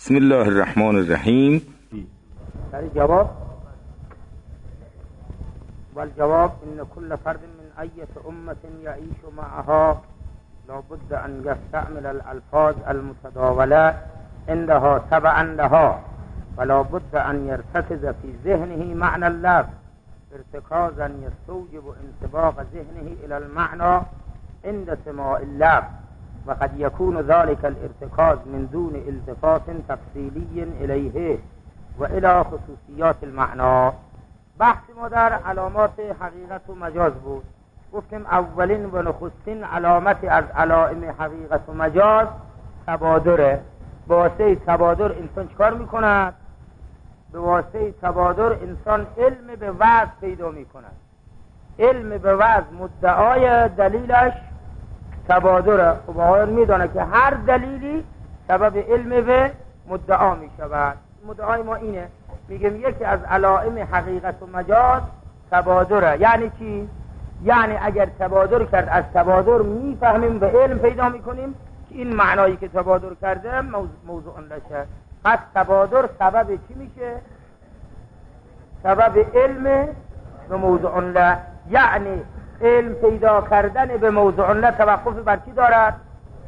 بسم الله الرحمن الرحیم. در جواب والجواب ان كل فرد من أية أمة يعيش معها لا بد أن يستعمل الألفاظ المتداولة عندها تبعا لها ولا بد أن يرتكز في ذهنه معنى اللفظ ارتكازا يستوجب انطباق ذهنه إلى المعنى عند سماع اللفظ وقد يكون ذلك الارتكاز من دون التفات تفصيلي إليه وإلى خصوصيات المعنى. بحث ما در علامات حقیقت و مجاز بود. گفتیم اولین و نخستین علامت از علائم حقیقت و مجاز تبادره. به واسطه تبادر انسان چکار میکند؟ به واسطه تبادر انسان علم به وضع پیدا میکند. علم به وضع مدعای دلیلش تبادره. خب آقایان میدانه که هر دلیلی سبب علم به مدعا میشود. مدعای ما اینه، میگم یکی از علائم حقیقت و مجاز تبادره. یعنی چی؟ یعنی اگر تبادر کرد از تبادر میفهمیم و علم پیدا میکنیم که این معنایی که تبادر کرده موضوع لشه. پس تبادر سبب چی میشه؟ سبب علم به موضوع له. یعنی علم پیدا کردن به موضوع له توقف بر چی دارد؟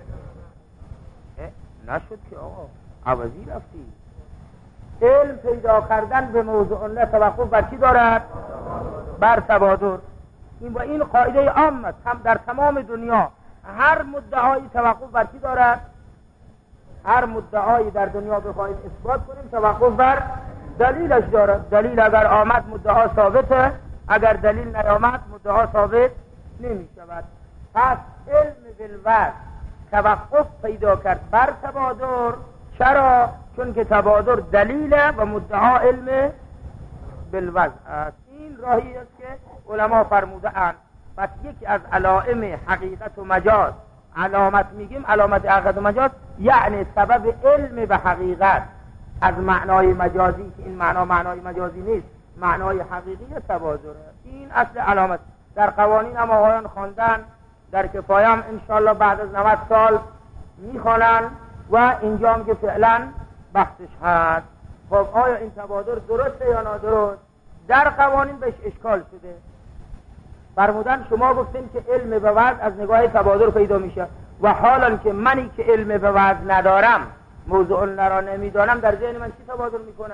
نشد که آقا عوضی رفتی. علم پیدا کردن به موضوع له توقف بر چی دارد؟ بر تبادر. این و این قاعده عام است هم در تمام دنیا. هر مدعایی توقف بر چی دارد؟ هر مدعایی در دنیا بخواهید اثبات کنیم توقف بر دلیلش دارد. دلیل اگر آمد مدعا ثابته، اگر دلیل نیامد مدعا ثابت نمی شود. پس علم بالوضع توقف پیدا کرد بر تبادر. چرا؟ چون که تبادر دلیله و مدعا علم بالوضع است. این راهی است که علما فرموده اند. پس یکی از علائم حقیقت و مجاز، علامت میگیم علامت حقیقت و مجاز یعنی سبب علم به حقیقت از معنای مجازی که این معنای مجازی نیست، معنای حقیقی تبادره. این اصل علامت. در قوانین هم آقایان خواندن، در کفایه هم انشاءالله بعد از 90 سال میخوانن و اینجا هم که فعلا بحثش هست. خب آیا این تبادر درسته یا نادرست؟ در قوانین بهش اشکال شده. فرمودن شما گفتین که علم به وضع از نگاه تبادر پیدا میشه و حالا که منی که علم به وضع ندارم، موضوع را نمیدانم، در ذهن من چی تبادر میکنه؟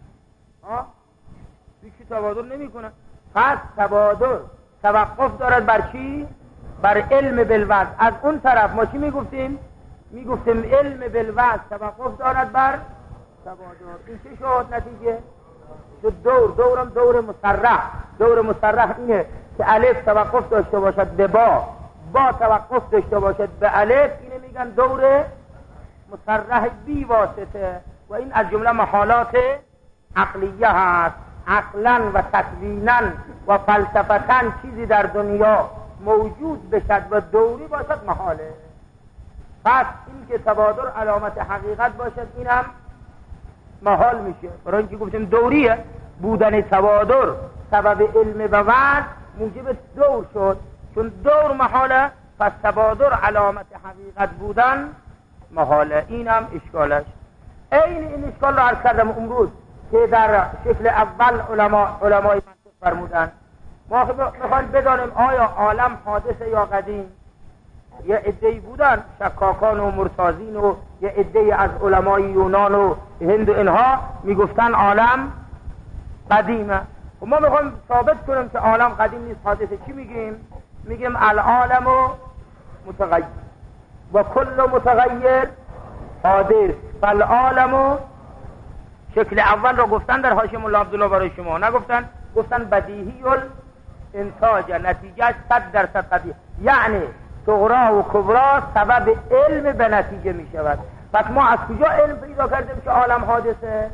چی تبادر نمیکنه؟ پس تبادر توقف دارد بر چی؟ بر علم بالوضع. از اون طرف ما چی میگفتیم؟ میگفتیم علم بالوضع توقف دارد بر تبادر. این چی شد نتیجه؟ شد دورم دور مصرح. دور مصرح اینه که الف توقف داشته باشد به با توقف داشته باشد به الف. اینه میگن دور مصرح بی واسطه و این از جمله محالات عقلیه هست. عقلا و تکوینا و فلسفتا چیزی در دنیا موجود بشد و دوری باشد محاله. پس این که تبادر علامت حقیقت باشد این هم محال میشه. برای اینکه گفتیم دوریه، بودن تبادر سبب علم به وضع موجب دور شد. چون دور محاله پس تبادر علامت حقیقت بودن محاله. این هم اشکالش. این اشکال رو عرض کردم امروز که در شکل اول علمای منطق فرمودن. ما میخوایم بدانیم آیا عالم حادثه یا قدیم. یه عده‌ای بودن شکاکان و مرتازین و یه عده‌ای از علمای یونان و هند و اینها میگفتن عالم قدیمه. و ما میخوایم ثابت کنیم که عالم قدیم نیست، حادثه. چی میگیم؟ میگیم العالم متغیر و کل متغیر حادث. فالعالم شکل اول رو گفتن در حاشیه مولا عبدالله برای شما، نگفتن، گفتن بدیهی الانتاج، نتیجه 100% قدیم. یعنی صغرا و کبرا سبب علم به نتیجه می شود. پس ما از کجا علم پیدا کردیم که عالم حادثه؟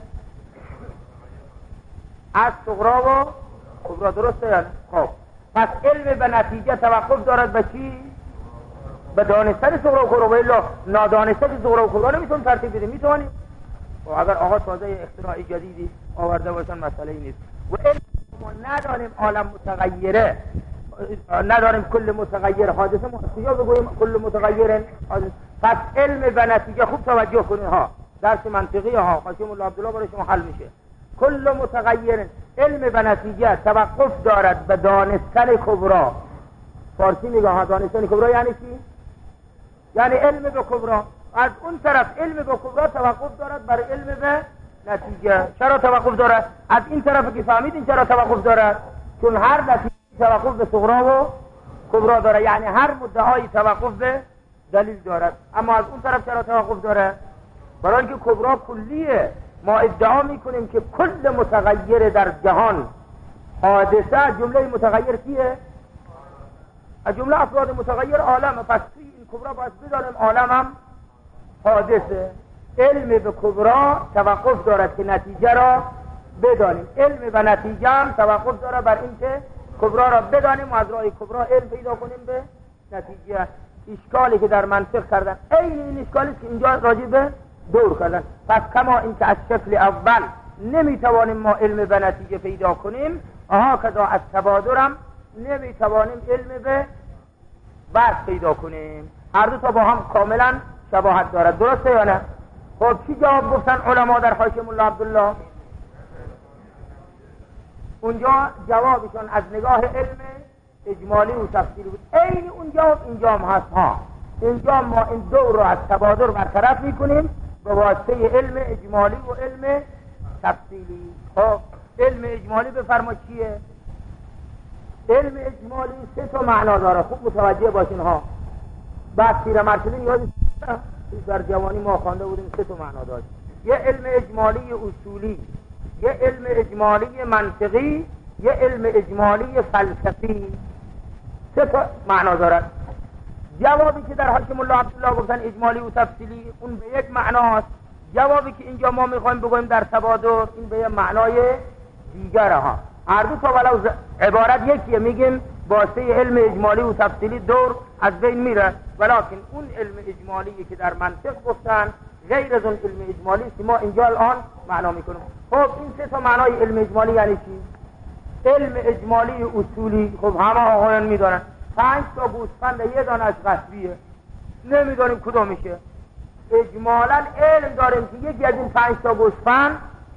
از صغرا و کبرا. درسته یعنی؟ خب پس علم به نتیجه توقف دارد به چی؟ به دانستن صغرا و کبرا. و الا نادانستن صغرا و کبرا نمیتون ترتیب بدیم. میتونیم؟ و اگر آقا تازه اختراع جدیدی آورده باشن مسئله نیست. و علم ما نداریم عالم متغیره، نداریم کل متغیر حادثه. ما کجا بگوییم کل متغیر حادثه؟ پس علم به نتیجه خوب توجه کنید ها. درس منطقی ها قاسم الله عبدالله برای شما حل میشه. کل متغیر علم به نتیجه توقف دارد به دانستن کبرا. فارسی میگه ها دانستن کبرا یعنی چی؟ یعنی علم به کبرا. از اون طرف علم به کبرا توقف دارد بر علم به نتیجه. چرا توقف دارد؟ از این طرف که فهمیدین چرا توقف دارد؟ چون هر نتیجه توقف به صغرا و کبرا داره، یعنی هر مدعای توقف به دلیل دارد. اما از اون طرف چرا توقف داره؟ برای اینکه کبرا کلیه. ما ادعا میکنیم که کل متغیر در جهان حادثه. جمله متغیر کیه؟ از جمله افراد متغیر عالم. پس توی این کبرا باید بدانیم عالم هم حادثه. علم به کبرا توقف دارد که نتیجه را بدانیم. علم به نتیجه هم توقف دارد بر این که کبرا را بدانیم و از راه کبرا علم پیدا کنیم به نتیجه. اشکالی که در منطق کردن این اشکالی که اینجا راجع به دور کردن. پس کما این که از شکل اول نمیتوانیم ما علم به نتیجه پیدا کنیم، کذا از تبادرم نمیتوانیم علم به بعد پیدا کنیم. هر دو تا با هم کاملا شباهت دارد. درسته یا نه؟ خب چی جواب گفتن علما در حاشیه ملا عبدالله؟ اونجا جوابشون از نگاه علم اجمالی و تفصیلی بود. این اونجا اینجا هم هست. اینجا ما این دو رو از تبادر برطرف میکنیم به واسطه علم اجمالی و علم تفصیلی. خب علم اجمالی بفرما چیه؟ علم اجمالی سه تا معنا داره. خوب متوجه باشین ها. بعد سیر مرسلین یادی در جوانی ما خوانده بودیم سه تا معنا داشت. یه علم اجمالی اصولی، یه علم اجمالی منطقی، یه علم اجمالی فلسفی. سه تا معنا دارد. جوابی که در حاشیه ملا عبدالله گفتن اجمالی و تفصیلی اون به یک معناست. جوابی که اینجا ما میخوایم بگویم در تبادر این به یک معنای دیگره ها. هر دو تا ولو عبارت یکیه، میگیم واسطه علم اجمالی و تفصیلی دور از بین میره، ولکن اون علم اجمالی که در منطق گفتن غیر از اون علم اجمالی که ما اینجا الان معنا میکنیم. خب این سه تا معنای علم اجمالی یعنی چی؟ علم اجمالی اصولی خب همه آقایان میدونن 5 تا گوسفند یه دانش قصبیه، نمیدونیم کدومشه. اجمالا علم داریم که یکی از این 5 تا گوسفند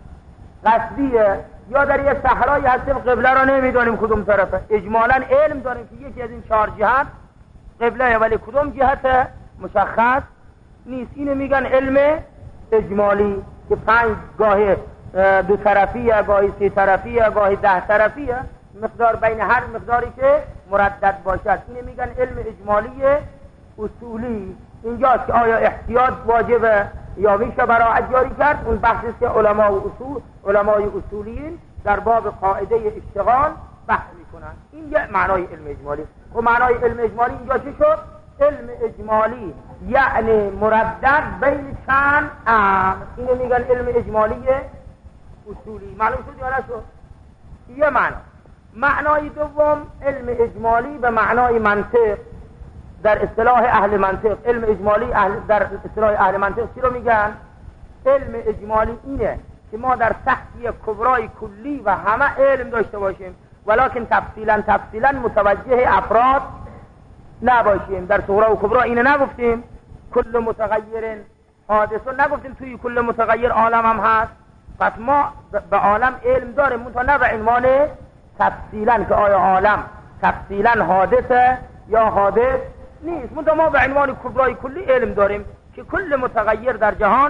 قصبیه، یا در یه صحرایی هستیم قبله را نمیدونیم کدوم طرفه. اجمالا علم داریم که یکی از این 4 جهت قبله، ولی کدوم جهت مشخص نیست. اینو میگن علم اجمالی که 5 گاهی 2 طرفیه، گاهی 3 طرفیه، گاهی 10 طرفیه، مقدار بین هر مقداری که مردد باشد. اینو میگن علم اجمالی اصولی. اینجاست که آیا احتیاط واجبه یا میشه براعت جاری کرد. اون بحثی که علمای اصولیین در باب قاعده اشتغال بحث میکنن. این یه معنای علم اجمالی. و معنای علم اجمالی اینجا چی شد؟ علم اجمالی یعنی مردد بین چند امر. اینو میگن علم اجمالی اصولی. معلوم شد یا نشد؟ یه معنای دوم علم اجمالی به معنای منطق. در اصطلاح اهل منطق علم اجمالی در اصطلاح اهل منطق چی رو میگن؟ علم اجمالی اینه که ما در تحتی کبرای کلی و همه علم داشته باشیم، ولکن تفصیلا متوجه افراد نباشیم. در صغرا و کبرا اینه نگفتیم کل متغیر حادثه، نگفتیم توی کل متغیر عالم هم هست. پس ما به عالم علم داریم، منتها نه به عنوان تفصیلا که آیا عالم تفصیلا حادثه یا حادث نیست. منتها ما به عنوان کبرای کلی علم داریم که کل متغیر در جهان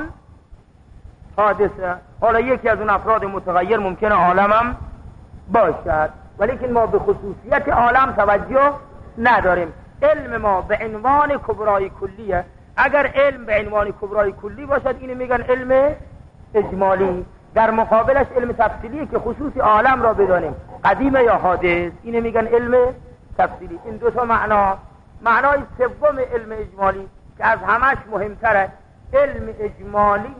حادثه. حالا یکی از اون افراد متغیر ممکنه عالمم باشد، ولیکن ما به خصوصیت عالم توجه نداریم. علم ما به عنوان کبرای کلیه. اگر علم به عنوان کبرای کلی باشد اینو میگن علم اجمالی. در مقابلش علم تفصیلی که خصوصی عالم را بدانیم قدیم یا حادث، اینو میگن علم تفصیلی. این دو تا معنای سوم علم اجمالی که از همش مهمتره علم اجمالی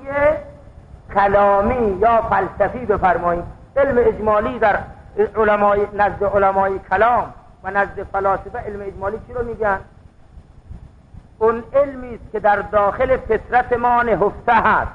کلامی یا فلسفی بفرمایید. علم اجمالی در نزد علمای کلام و نزد فلاسفه علم اجمالی چی رو میگن؟ اون علمی است که در داخل فطرت ما نهفته هست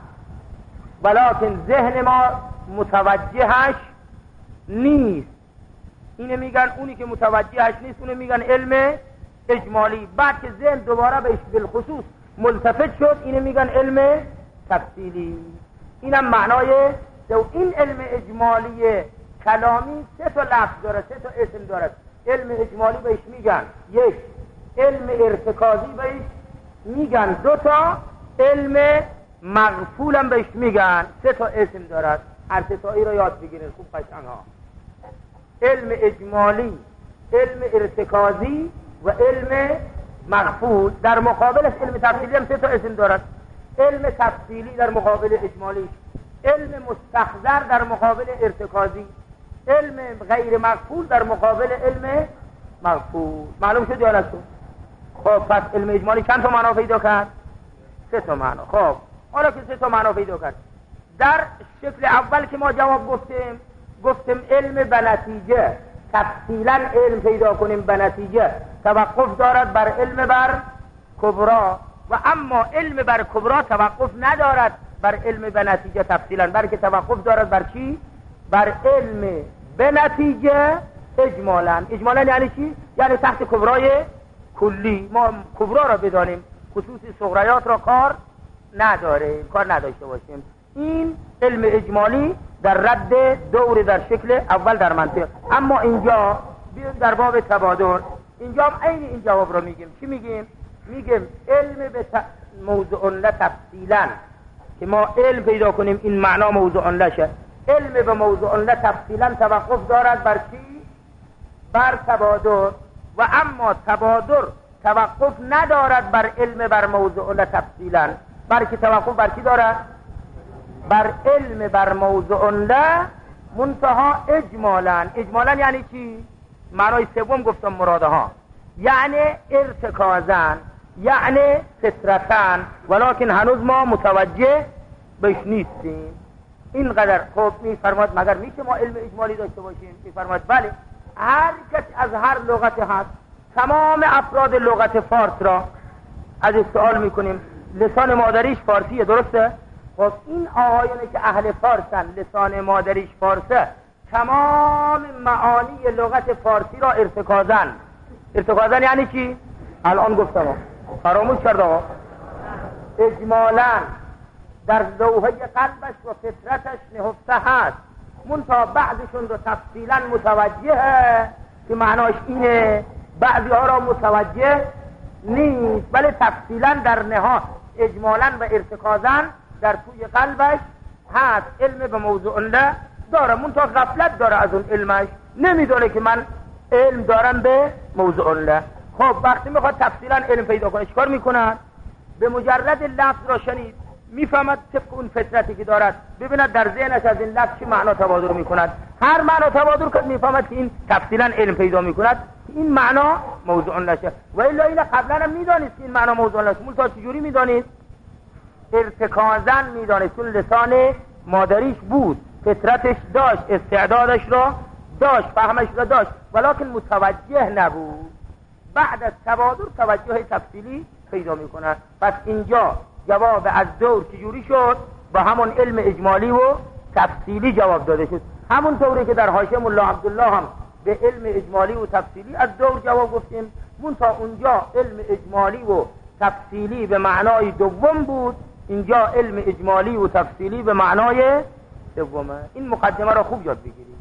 ولکن ذهن ما متوجهش نیست. اینو میگن اونی که متوجهش نیست اونو میگن علم اجمالی. بعد که ذهن دوباره بهش بالخصوص ملتفت شد اینو میگن علم تفصیلی. اینم معنای این علم اجمالی کلامی 3 تا لفظ داره، 3 تا اسم داره. علم اجمالی بهش میگن 1 علم ارتکازی بهش میگن 2 تا علم مغفول هم بهش میگن 3 تا اسم دارد. هر 3 تایی رو یاد بگیرید خوب قشنگ ها. علم اجمالی، علم ارتکازی و علم مغفول. در مقابلش علم تفصیلی هم 3 تا اسم دارد. علم تفصیلی در مقابل اجمالی، علم مستحضر در مقابل ارتکازی، علم غیر مغفول در مقابل علم مغفول. معلوم شد یا نشد؟ خب پس علم اجمالی چند تا معنا پیدا کرد؟ 3 تا معنا. خب حالا که 3 تا معنا پیدا کرد، در شکل اول که ما جواب گفتیم علم به نتیجه، تفصیلا علم پیدا کنیم به نتیجه توقف دارد بر علم بر کبرا، و اما علم بر کبرا توقف ندارد بر علم به نتیجه تفصیلا، بلکه توقف دارد بر چی؟ بر علم به نتیجه اجمالا. اجمالا یعنی چی؟ یعنی تحت کبرای کلی ما کبرا را بدانیم، خصوصی صغریات را کار نداشته باشیم. این علم اجمالی در رد دور در شکل اول در منطق. اما اینجا بیایم در باب تبادر، اینجا هم عین این جواب را میگیم. چی میگیم؟ میگیم علم به موضوع له تفصیلا، که ما علم پیدا کنیم این معنا موضوع لشه. علم به موضوع له تفصیلا توقف دارد بر چی؟ بر تبادر. و اما تبادر توقف ندارد بر علم بر موضوع له تفصیلا، بلکه توقف بر چی دارد؟ بر علم بر موضوع له منتها اجمالا. اجمالا یعنی چی؟ معنای سوم گفتم مراده ها، یعنی ارتکازن، یعنی فطرتن، ولکن هنوز ما متوجه بهش نیستیم. اینقدر. خب میفرماد مگر میشه ما علم اجمالی داشته باشیم؟ میفرماد بله، هر کس از هر لغت هست، تمام افراد لغت فارس را از سوال میکنیم. لسان مادریش فارسیه، درسته؟ خب این آقایونی که اهل فارسن، لسان مادریش فارسه، تمام معانی لغت فارسی را ارتکازن. ارتکازن یعنی چی؟ الان گفتم فراموش کرده. اجمالا در لوحه قلبش و فطرتش نهفته هست، منتها بعضشون رو تفصیلا متوجهه که معناش اینه، بعضی ها را متوجه نیست، ولی تفصیلا در نهاد اجمالا و ارتکازا در توی قلبش هست. علم به موضوع له داره، منتها غفلت داره از اون علمش، نمیدونه که من علم دارم به موضوع له. خب وقتی میخواد تفصیلا علم پیدا کنه چیکار میکنه؟ به مجرد لفظ را شنید میفهمد طبق اون فطرتی که دارد، ببیند در ذهنش از این لفظ چی معنا تبادر میکند. هر معنا تبادر کرد میفهمد که این تفصیلا علم پیدا میکند این معنا موضوع نشه. و الا این قبلا هم میدانید که این معنا موضوع نشه، مولتا چجوری میدانید؟ ارتکازن میدانید، چون لسان مادریش بود، فطرتش داشت، استعدادش را داشت، فهمش را داشت، ولکن متوجه نبود. بعد از تبادر توجه تفصیلی پیدا میکنه. پس اینجا جواب از دور چجوری شد؟ با همون علم اجمالی و تفصیلی جواب داده شد. همون طوری که در حاشیه ملا عبدالله هم به علم اجمالی و تفصیلی از دور جواب گفتیم، منتها اونجا علم اجمالی و تفصیلی به معنای دوم بود، اینجا علم اجمالی و تفصیلی به معنای دومه. این مقدمه را خوب یاد بگیرید.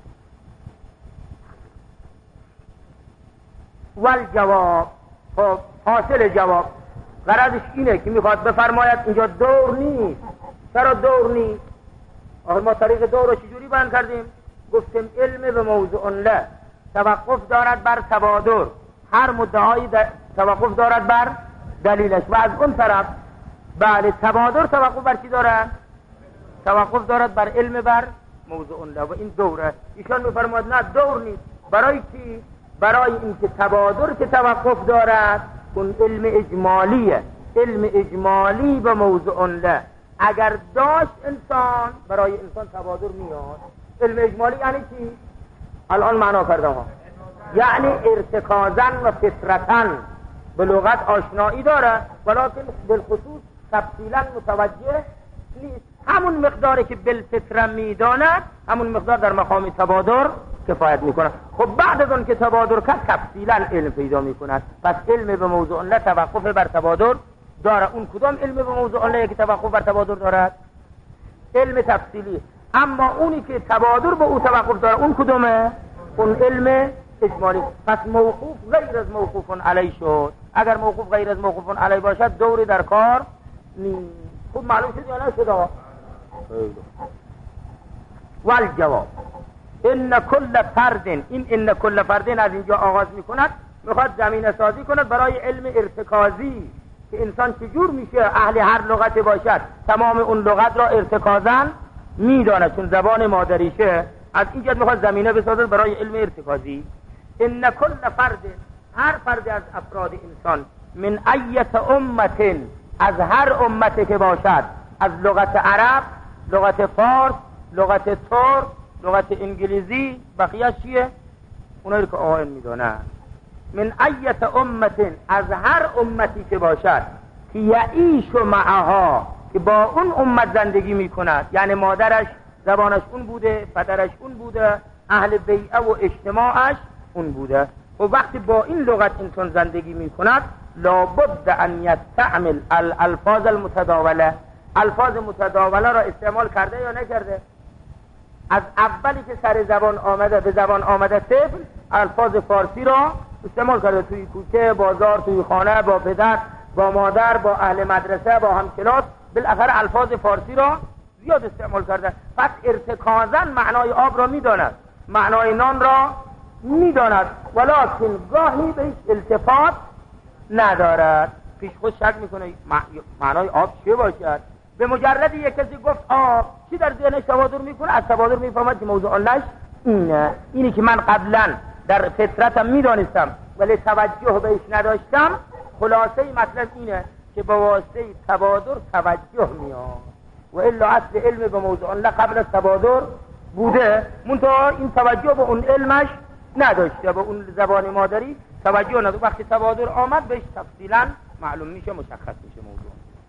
والجواب، خب حاصل جواب غرضش اینه که میخواد بفرماید اینجا دور نیست. چرا دور نیست؟ ما طریق دور رو چجوری بیان کردیم؟ گفتیم علم به موضوع له توقف دارد بر تبادر، هر مدعایی توقف دارد بر دلیلش، و از اون طرف بله تبادر توقف بر چی دارد؟ توقف دارد بر علم بر موضوع له، و این دوره. ایشان میفرماید نه دور نیست. برای چی؟ برای اینکه تبادر که توقف دارد اون علم اجمالیه، علم اجمالی به موضوع له اگر داشت انسان، برای انسان تبادر میاد. علم اجمالی یعنی چی؟ الان معنا کرده ها، یعنی ارتکازن و فطرتن به لغت آشنایی داره، ولکن بالخصوص تفصیلا متوجه نیست. همون مقداری که بالفطره میداند همون مقدار در مقام تبادر کفایت میکنه. خب بعد از اون که تبادر کرد تفصیلا علم پیدا میکند. پس علم به موضوع له توقف بر تبادر داره. اون کدام علم به موضوع الله که توقف بر تبادر دارد؟ علم تفصیلی. اما اونی که تبادر به او توقف داره اون کدومه؟ اون علم اجمالی. پس موقوف غیر از موقوف علی شد. اگر موقوف غیر از موقوف علی باشد دوری در کار نیست. خوب معلوم شد یا نشد آقا؟ والجواب ان کل فرد، این ان کل فرد از اینجا آغاز میکند، میخواد زمینه سازی کند برای علم ارتکازی که انسان چجور میشه اهل هر لغت باشد تمام اون لغت را ارتکازن میدانه چون زبان مادریشه. از اینجا میخواد زمینه بسازد برای علم ارتکازی. ان کل فرد، هر فرد از افراد انسان، من ایت امت، از هر امتی که باشد، از لغت عرب، لغت فارس، لغت ترک، لغت انگلیسی، بقیه چیه؟ اونایی که آقایان میدونن. من ایت امت، از هر امتی که باشد که یعیش معها، که با اون امت زندگی میکند، یعنی مادرش زبانش اون بوده، پدرش اون بوده، اهل بیعه و اجتماعش اون بوده، و وقتی با این لغت انسان زندگی میکند لابد ان یستعمل الالفاظ المتداوله. الفاظ متداوله را استعمال کرده یا نکرده؟ از اولی که سر زبان آمده به زبان آمده طفل الفاظ فارسی را استعمال کرده، توی کوچه، بازار، توی خانه، با پدر، با مادر، با اهل مدرسه، با همکلاس، بالاخره الفاظ فارسی را زیاد استعمال کرده. پس ارتکازاً معنای آب را میداند، معنای نان را میداند، ولکن گاهی بهش التفات ندارد. پیش خود شک میکنه معنای آب چه باشد. به مجرد یک کسی گفت آب، چی در ذهنش تبادر میکنه؟ از تبادر میفهمد که موضوع اللهش اینی که من قبلا در فطرتم میدانستم ولی توجه بهش نداشتم. خلاصه مطلب اینه که با واسطه تبادر توجه میاد، و الا اصل علم به موضوع الله قبل از تبادر بوده، منتها این توجه به اون علمش نداشته، به اون زبان مادری توجه نداشته. وقتی تبادر آمد بهش تفصیلا معلوم میشه، مشخص میشه موضوع.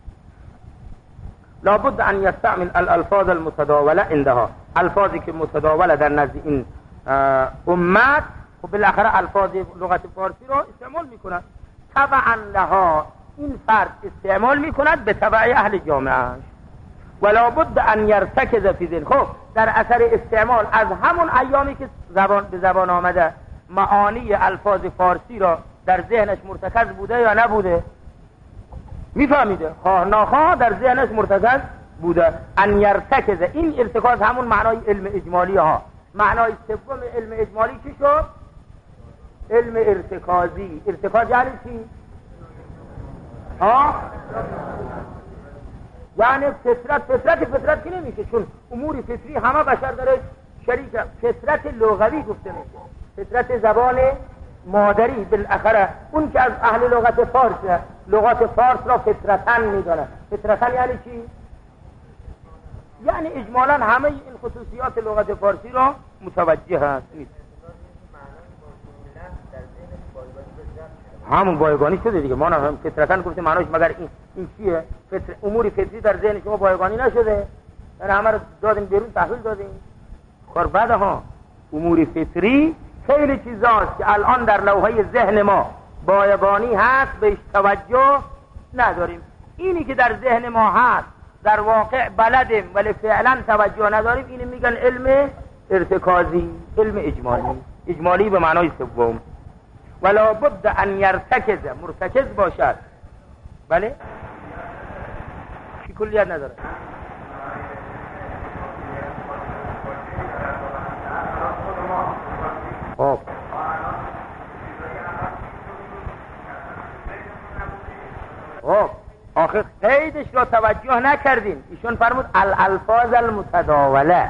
لابد ان یستعمل الالفاظ المتداوله عندها، الفاظی که متداوله در نزد این امت، و بالاخره الفاظ لغت فارسی را استعمال میکند. تبعا لها، این فرد استعمال میکند به تبع اهل جامعهش. ولا بد ان یرتکز فی ذهن، خب در اثر استعمال از همون ایامی که به زبان آمده معانی الفاظ فارسی را در ذهنش مرتکز بوده یا نبوده؟ میفهمیده، خواه ناخواه در ذهنش مرتکز بوده. ان یرتکز، این ارتکاز همون معنای علم اجمالی ها. معنای سوم علم اجمالی چی شد؟ علم ارتکازی. ارتکاز یعنی چی؟ یعنی فطرت که نمیشه، چون امور فطری همه بشر داره شریک. فطرت لغوی گفته میشه، فطرت زبان مادری. بالاخره اون که از اهل لغت فارس، لغت فارس را فطرتن میدونه. فطرتن یعنی چی؟ یعنی اجمالا همه این خصوصیات لغت فارسی را متوجه هست. همون بایگانی شده دیگه. ما هم فطرتن گفتیم معناش، مگر این چیه؟ امور فطری در ذهن شما بایگانی نشده؟ یعنی همه رو دادیم بیرون، تحویل دادیم. کار بده ها. امور فطری خیلی چیزاست که الان در لوحه ذهن ما بایگانی هست، بهش توجه نداریم. اینی که در ذهن ما هست در واقع بلدیم ولی فعلا توجه نداریم، اینو میگن علم ارتکازی، علم اجمالی. اجمالی به معنای سوم. ولا بد ان یرتکز، مرتکز باشد. بله چی کلیت نداره. خب آخر قیدش را توجه نکردیم. ایشون فرمود الالفاظ المتداوله.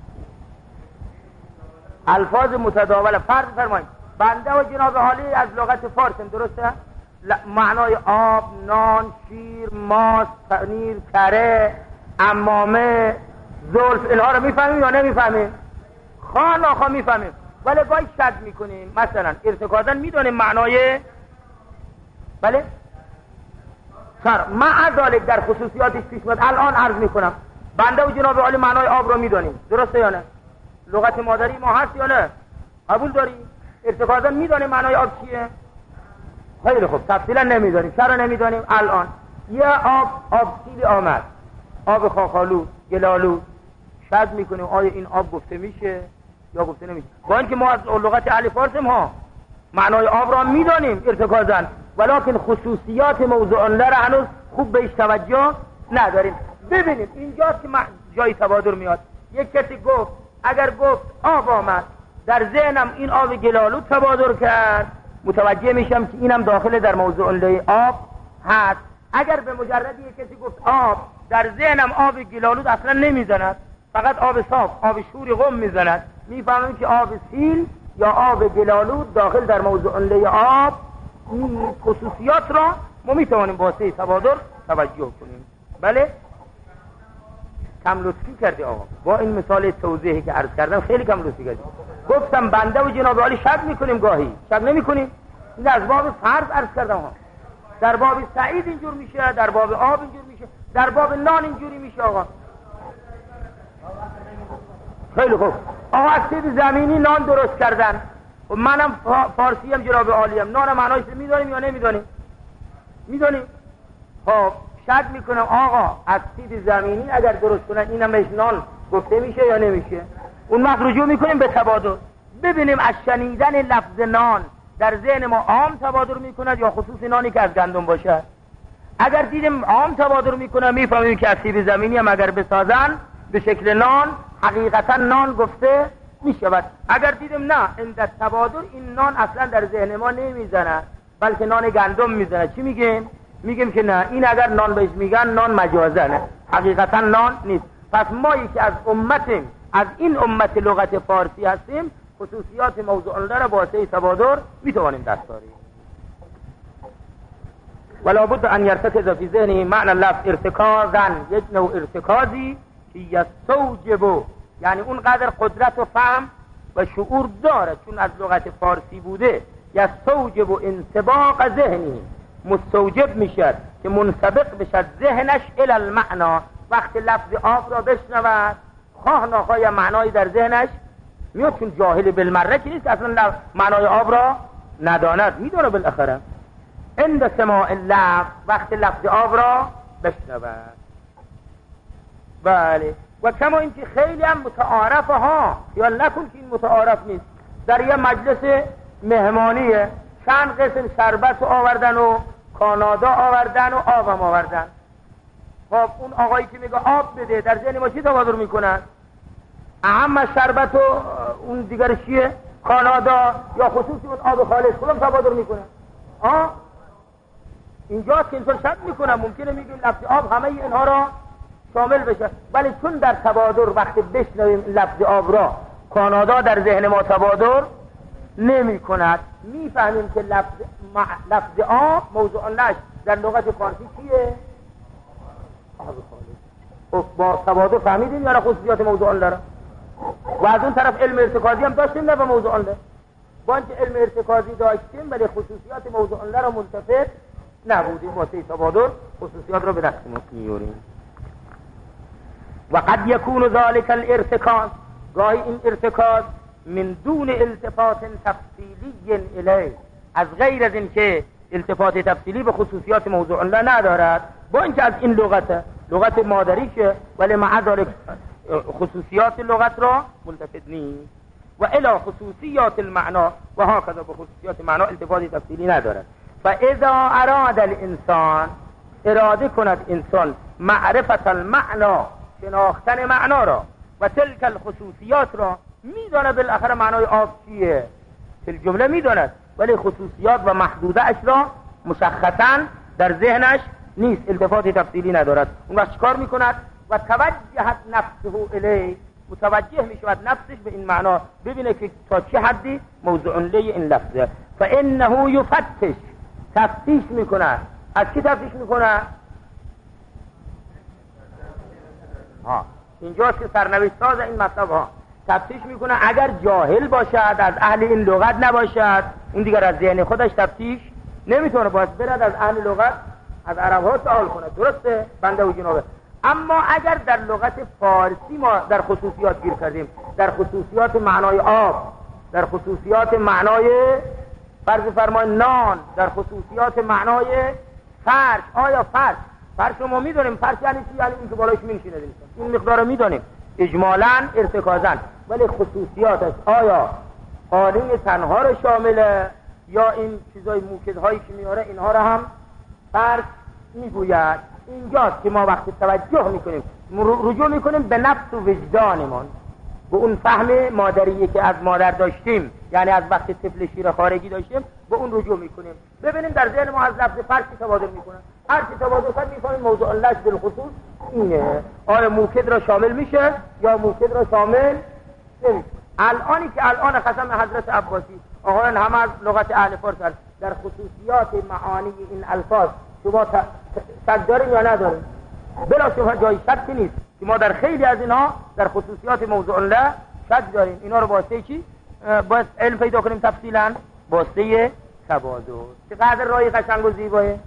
الفاظ متداوله فرض فرمایید بنده و جناب حالی از لغت فارس، درسته؟ معنای آب، نان، شیر، ماست، پنیر، کره، عمامه، زلف، اینها رو میفهمیم یا نمیفهمیم؟ خواه ناخواه میفهمیم، ولی باید شک میکنیم. مثلا ارتکازا میدونیم معنای، بله مع ذالک در خصوصیاتش پیش میاد. الان عرض میکنم بنده و جناب عالی معنای آب رو میدونیم، درسته یا نه؟ لغت مادری ما هست یا نه؟ قبول داری؟ ارتکازا میدونیم معنای آب چیه؟ خیلی خوب. تفصیلا نمیدونیم. چرا نمیدونیم؟ الان یه آب سیلی آمد، آب خاک‌آلود، گل‌آلود، شک میکنیم آیا این آب گفته میشه یا گفته نمیشه. با اینکه ما از لغت اهل فارس ها معنای آب را میدانیم ارتکازاً، ولکن خصوصیات موضوع را هنوز خوب بهش توجه نداریم. ببینید اینجاست که جای تبادر میاد. یک کسی گفت، اگر گفت آب آمد، در ذهنم این آب گل‌آلود تبادر کرد، متوجه میشم که اینم داخل در موضوع آب هست. اگر به مجردی یک کسی گفت آب، در ذهنم آب گل‌آلود اصلا نمیزند، فقط آب صاف، آب شوری قم میزند، میفهمیم که آب سیل یا آب گل‌آلود داخل در موضوع آب. این خصوصیات را ما میتوانیم با واسطه تبادر توجه کنیم. بله کم لطفی کردی آقا، با این مثال توضیحی که عرض کردم خیلی کم لطفی کردی. گفتم بنده و جناب عالی شک میکنیم، گاهی شک نمیکنیم. این از باب فرض عرض کردم ها. در باب سعید اینجور میشه، در باب آب اینجور میشه، در باب نان اینجوری میشه. آقا خیلی خوب، آقا از سیب زمینی نان درست کردن و منم فارسی هم جناب عالیم، نان معنایش میدونیم یا نمیدونیم؟ میدونیم. خب شک میکنم آقا از سیب زمینی اگر درست کنن اینم بهش نان گفته میشه یا نمیشه؟ اون وقت رجوع میکنیم به تبادر، ببینیم از شنیدن لفظ نان در ذهن ما عام تبادر میکند یا خصوص نانی که از گندم باشد. اگر دیدیم عام تبادر میکنه، میفهمیم که از سیب زمینی هم اگر بسازن به شکل نان حقیقتا نان گفته میشود. اگر دیدیم نه این تبادر این نان اصلا در ذهن ما نمیزنه بلکه نان گندم میزنه، چی میگیم؟ میگیم که نه این اگر نان بهش میگن نان مجازنه، حقیقتا نان نیست. پس مایی که از امتیم، از این امت لغت فارسی هستیم، خصوصیات موضوع را با واسطه تبادر میتوانیم دست داریم. ولا بد ان يرتكز في ذهنه معنى اللفظ ارتكازا، یک نوع ارتکازی که یستوجب، یعنی اونقدر قدرت و فهم و شعور داره چون از لغت فارسی بوده، یستوجب انطباق ذهنی، مستوجب میشد که منطبق بشد ذهنش الی المعنی، وقت لفظ آب را بشنود خواه ناخواه معنای در ذهنش میاد، چون جاهل بالمره که نیست اصلا معنای آب را نداند، میدونه بالاخره. عند سماع اللفظ، وقت لفظ آب را بشنود. بله، و کما این که خیلی هم متعارفه ها، خیال نکن که این متعارف نیست. در یه مجلس مهمانیه چند قسم شربت آوردن و کانادا آوردن و آبم آوردن. خب اون آقایی که میگه آب بده در ذهن ما چی تبادر میکنن؟ اهم شربت و اون دیگر چیه؟ کانادا یا خصوصی اون آب خالص کدوم تبادر میکنن؟ اینجا که انسان شک میکنن ممکنه میگیم لفظ آب همه اینها را شامل بشه، ولی چون در تبادر وقتی بشنویم لفظ آب را کانادا در ذهن ما تبادر نمی کند، میفهمیم که لفظ آب موضوع نش در لغت فارسی چیه؟ آب خالص. با تبادر فهمیدیم یا خصوصیات موضوع داره؟ و از اون طرف علم ارتکازی هم داشتیم نه به موضوع ده، با اینکه علم ارتکازی داشتیم ولی خصوصیات موضوع را منتفع نبودیم، واسه تبادر خصوصیات را به دست میاریم. و قد یکون ذلك الارتکاز، گاهی این ارتکاز من دون التفات تفصیلی الیه، از غیر از این که التفات تفصیلی به خصوصیات موضوع الله ندارد، با اینکه از این لغت مادریشه ولی مع ذلك خصوصیات لغت را ملتفت نیست. و الی خصوصیات المعنا و هكذا به خصوصیات معنا التفات تفصیلی ندارد. فاذا اراد الانسان، اراده کند انسان معرفت المعنا، شناختن معنا را، و تلک الخصوصیات را، میداند بالاخره معنای آب چیه، تل جمله میداند ولی خصوصیات و محدوده اش را مشخصا در ذهنش نیست، التفات تفصیلی ندارد. اون وقت چیکار میکند؟ و توجهت نفسه الیه، متوجه میشود نفسش به این معنا، ببینه که تا چه حدی موضوع لی این لفظه. فانه یفتش، تفتیش میکند. از کی تفتیش میکند؟ اینجاست که سرنوشت ساز این مطلب ها تفتیش میکنه. اگر جاهل باشد، از اهل این لغت نباشد، اون دیگر از ذهن خودش تفتیش نمیتونه، باید برد از اهل لغت، از عرب ها سوال کنه. درسته بنده و جنابه؟ اما اگر در لغت فارسی ما در خصوصیات گیر کردیم، در خصوصیات معنای آب، در خصوصیات معنای فرض فرمای نان، در خصوصیات معنای فرش، آیا فرش فرش رو ما میدونیم. فرش یعنی چی؟ یعنی این که بالایش میشینه انسان. این مقدار رو میدونیم اجمالاً ارتکازاً. ولی خصوصیاتش آیا قالین تنها رو شامله یا این چیزای موکدهایی که میاره اینها رو هم فرش میگوید؟ اینجاست که ما وقتی توجه میکنیم رجوع میکنیم به نفس و وجدانمون، به اون فهم مادریه که از مادر داشتیم، یعنی از وقتی طفل شیر خارجی داشتیم به اون رجوع میکنیم. ببینیم در ذهن ما از لفظ فرش تبادر میکنن. هر کی تبادر کرد میفهمیم موضوع لش بالخصوص اینه. آیا موکد را شامل میشه یا موکد را شامل نمیشه؟ الانی که الان قسم حضرت عباسی آقایان همه از لغت اهل فارس در خصوصیات معانی این الفاظ شما شک داریم یا نداریم؟ بلا شبهه جای شکی نیست که ما در خیلی از اینها در خصوصیات موضوع له شک داریم. اینا رو واسطه چی؟ باید علم پیدا کنیم تفصیلا، واسطه تبادر. چقدر رای قشنگ و زیبایه.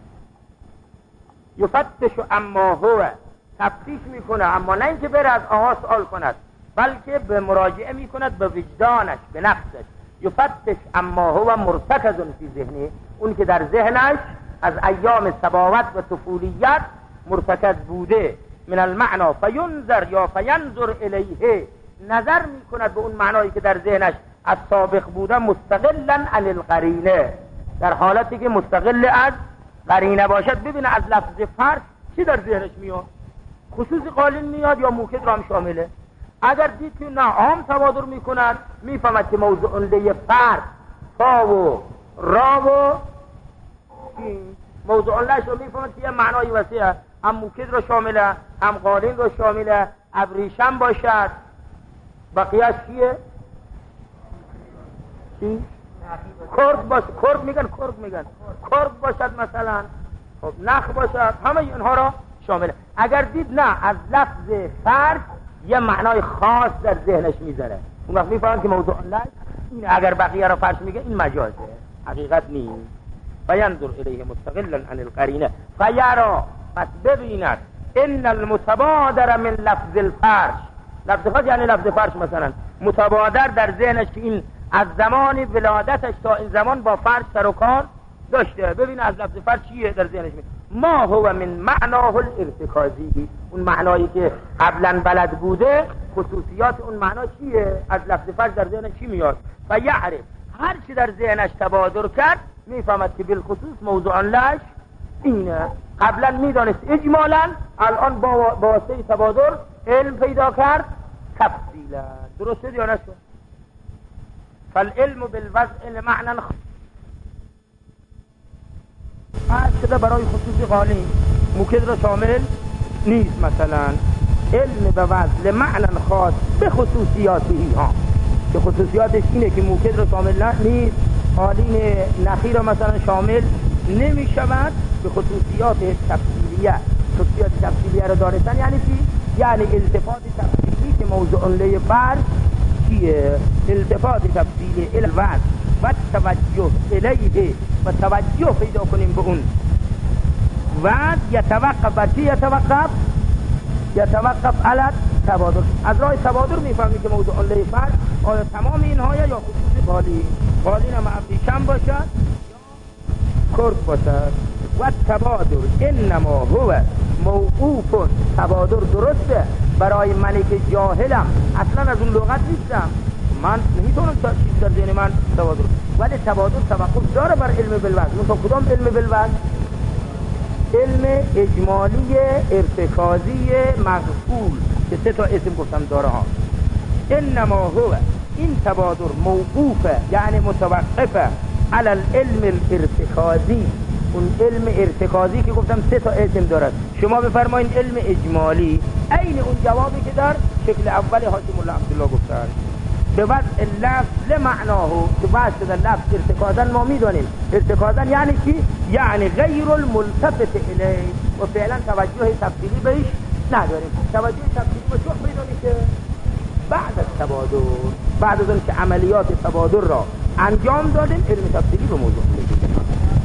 یفتش اما هو، تفتیش میکنه، اما نه اینکه بره از آها سوال کند بلکه به مراجعه میکند به وجدانش، به نفسش. یفتش اما هو مرتکز فی ذهنه، اون که در ذهنش از ایام صباوت و طفولیت مرتکز بوده، من المعنا فینظر یا فینظر الیه، نظر میکند به اون معنایی که در ذهنش از سابق بوده، مستقلا عن القرینه، در حالتی که مستقل از قرینه باشد. ببینه از لفظ فرش چی در ذهنش میاد، خصوصی قالین میاد یا موکد را هم شامله. اگر دید که نه عام تبادر میکند میفهمد که موضوع له فرش تا و را و موضوع لهش رو میفهمد که یه معنای وسیعه، هم موکد را شامله، هم قالین را شامله، ابریشم باشد. بقیهش چیه؟ چی؟ کرد باشه، کرد میگن کرد باشد مثلا، خب نخ باشد، همه اینها را شامله. اگر دید نه از لفظ فرش یه معنای خاص در ذهنش میذاره، اون وقت میفهمن که موضوع الله اینه. اگر بقیه را فرش میگه این مجازه، حقیقت نیست. فینظر الیه مستقلا عن القرینه فیرا، پس ببیند ان المتبادر من لفظ الفرش، لفظ فرش یعنی لفظ فرش مثلا متبادر در ذهنش که این از زمان ولادتش تا این زمان با فرش سر و کار داشته. ببین از لفظ فرش چیه در ذهنش ما هو من معناه الارتکازی، اون معنایی که قبلا بلد بوده، خصوصیات اون معنا چیه، از لفظ فرش در ذهنش چی میاد. فیعرف، هر چی در ذهنش تبادر کرد میفهمد که بالخصوص موضوع لش اینه. قبلا میدانست اجمالا، الان با واسطه تبادر علم پیدا کرد تفصیلا. درسته یا نه؟ فالعلم بالوضع لمعنى شده برای خصوصی قالین موکد را شامل نیست. مثلا علم به وضع لمعنى خاص به خصوصیاتی ها، که خصوصیاتش اینه که موکد را شامل نیست. قالین نخی را مثلا شامل نمی شود به خصوصیات تفصیلیه. خصوصیات تفصیلیه را دارستن یعنی چی؟ یعنی التفات تفصیلی که موضوع له فرش چیه؟ التفات تفصیلی الوضع و توجه الیه، و توجه پیدا کنیم به اون وضع. یتوقف بر چی یتوقف علت تبادر. از راه تبادر میفهمی که موضوع له فرش آیا تمام اینها یا خصوصی قالین هم ابریشم باشد یا کرد باشد. و تبادر انما هو موقوف، تبادر درسته برای منی که جاهلم، اصلا از اون لغت نیستم، من نمیتونم چیز در ذهن من تبادر، ولی تبادر توقف داره بر علم بالوضع. اون کدام علم بالوضع؟ علم اجمالی ارتکازی مغفول که 3 تا اسم گفتم داره ها. انما هو، این تبادر موقوفه یعنی متوقفه علی العلم الارتکازی، اون علم ارتکازی که گفتم 3 تا اسم دارد. شما بفرمایید علم اجمالی عین اون جوابی که در شکل اولی حاکم الله عبدالله گفتن به وضع لفظ لمعناه، که وضع شده لفظ ارتکازن ما میدانیم. ارتکازن یعنی چی؟ یعنی غیر الملتفت الیه، و فعلا توجه تفصیلی بهش نداریم. توجه تفصیلی به چه پیدا میشه؟ بعد از تبادر، بعد از اینکه عملیات تبادر را انجام دادیم علم تفصیلی به موضوع میگیم.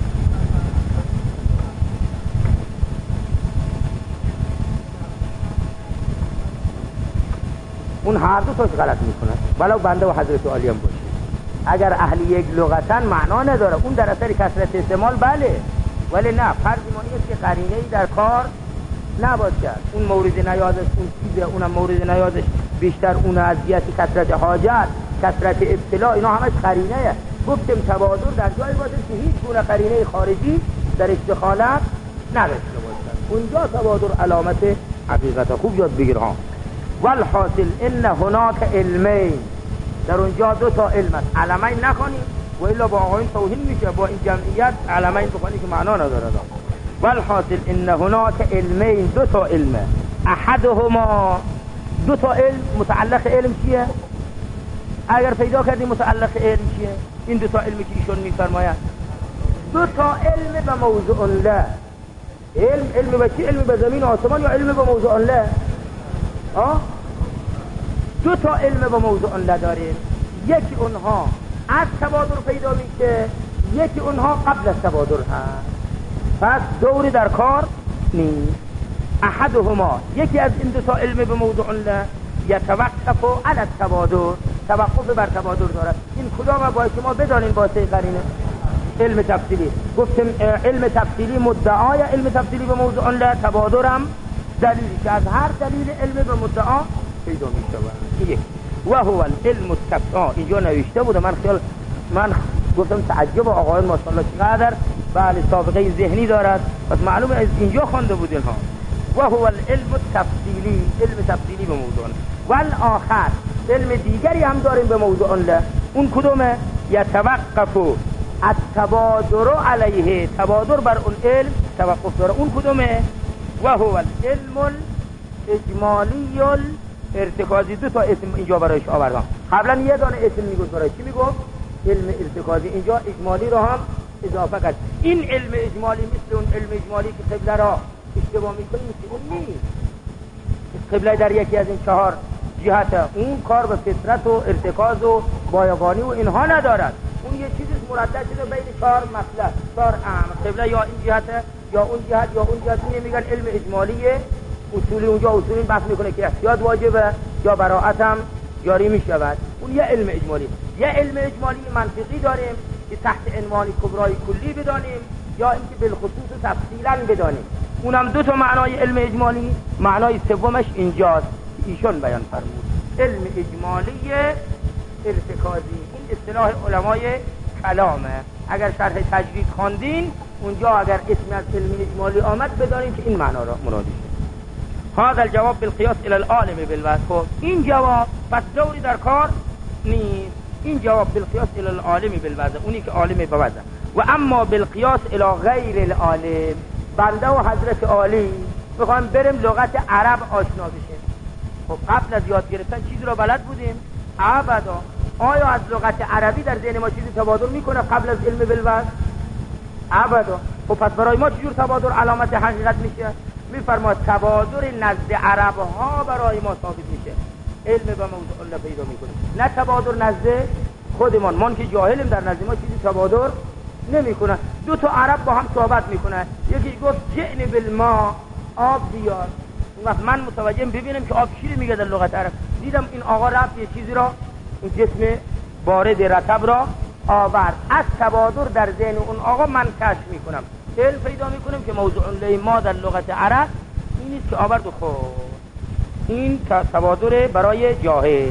اون هر دو تاش غلط میکنه، ولو بنده و حضرت عالی هم باشه. اگر اهل یک لغتن معنا نداره، اون در اثر کثرت استعمال بله، ولی نه، فرض ما اینه که قرینه‌ای در کار نباشد. اون مورد نیازش اون چیزه، اونم مورد نیازش بیشتر اون اذیت، کثرت حاجت، کثرت ابتلا، اینا همش قرینه. گفتم تبادر در جای باشه که هیچ گونه قرینه خارجی در دخالت نداشته باشد، اونجا تبادر علامت حقیقت. خوب یاد بگیر ها. والحاصل ان هناك علمین، در اونجا دو تا علم است. علمین نخونیم و الا با آقایون توهین میشه، با این جمعیت علمین بخونی که معنا نداره. والحاصل ان هناك علمین، دو تا علمه. احدهما، دو تا علم، متعلق علم چیه؟ اگر پیدا کردیم متعلق علم چیه؟ این دو تا علمی که ایشون میفرمایند، دو تا علم به موضوع له. علم به چی؟ علم به زمین و آسمان یا علم به موضوع له؟ دو تا علم به موضوع له داریم. یکی اونها از تبادر پیدا میشه، یکی اونها قبل از تبادر هست. پس دوری در کار نیست. احدهما، یکی از این دو تا علم به موضوع له، یتوقف علی التبادر، توقف بر تبادر دارد. این کدام باید که ما بدانیم واسه قرینه؟ علم تفصیلی. گفتم علم تفصیلی مدعای علم تفصیلی به موضوع له، تبادرم دلیلی که از هر دلیل علم به مدعا پیدا میشه. و هو العلم التفصیلی. اینجا نوشته بوده، من گفتم تعجب آقایان ماشاءالله چقدر بله سابقه ذهنی دارد، پس معلومه از اینجا خوانده بودین ها. و هو العلم التفصیلی، علم تفصیلی به موضوع. والآخر، علم دیگری هم داریم به موضوع له. اون کدومه؟ یتوقف التبادر علیه، تبادر بر اون علم توقف داره. اون کدومه؟ و هو العلم الاجمالی الارتکازی. دو تا اسم اینجا برایش آوردم. قبلا یه دانه اسم میگفت، برای چی میگفت؟ علم ارتکازی. اینجا اجمالی رو هم اضافه کرد. این علم اجمالی مثل اون علم اجمالی که قبله را اشتباه میکنیم که اون نیست. قبله در یکی از این چهار جهت اون کار به فطرت و ارتکاز و بایگانی و اینها ندارد. اون یه چیزی مردد شده بین چهار مطلب، چهار اهم. قبله یا این جهت یا اون جهت یا اون جهت. اینه میگن علم اجمالیه. اصولی اونجا اصولی بحث میکنه که احتیاط واجبه یا براءت هم جاری میشود. اون یه علم اجمالی. یه علم اجمالی منطقی داریم که تحت عنوان کبرای کلی بدانیم یا اینکه بالخصوص تفصیلا بدانیم. اونم دو تا معنای علم اجمالی. معنای سومش اینجاست ایشون بیان فرمود، علم اجمالی ارتکازی. این اصطلاح علمای کلامه. اگر شرح تجوید خواندین اونجا اگر اسم از علم اجمالی آمد بدانیم که این معنا را مرادشه. هذا الجواب بالقياس الى العالم بالوضع. این جواب پس دوری در کار نیست. این جواب بالقياس الى العالم بالوضع، اونی که عالم به وضع. و اما بالقياس الى غیر العالم، بنده و حضرت عالی میخوایم بریم لغت عرب آشنا بشیم. خب قبل از یاد گرفتن چیزی رو بلد بودیم؟ ابدا. آیا از لغت عربی در ذهن ما چیزی تبادر میکنه قبل از علم بالوضع؟ ابدا. خب پس برای ما چجور تبادر علامت حقیقت میشه؟ میفرماد تبادر نزد عرب ها برای ما ثابت میشه، علم به موضوع الله پیدا میکنه. نه تبادر نزد خودمان، من که جاهلیم در نزد ما چیزی تبادر نمیکنه. دو تا عرب با هم صحبت میکنن، یکی گفت جئن بالماء، آب بیار. اون وقت من متوجه ببینم که آب چی میگه در لغت عرب. دیدم این آقا رفت یه چیزی را، این جسم بارد رطب را آورد. از تبادر در ذهن اون آقا من کشف میکنم، علم پیدا میکنیم که موضوع ما در لغت عرب این نیست که آورد و خود. این تبادر برای جاهل.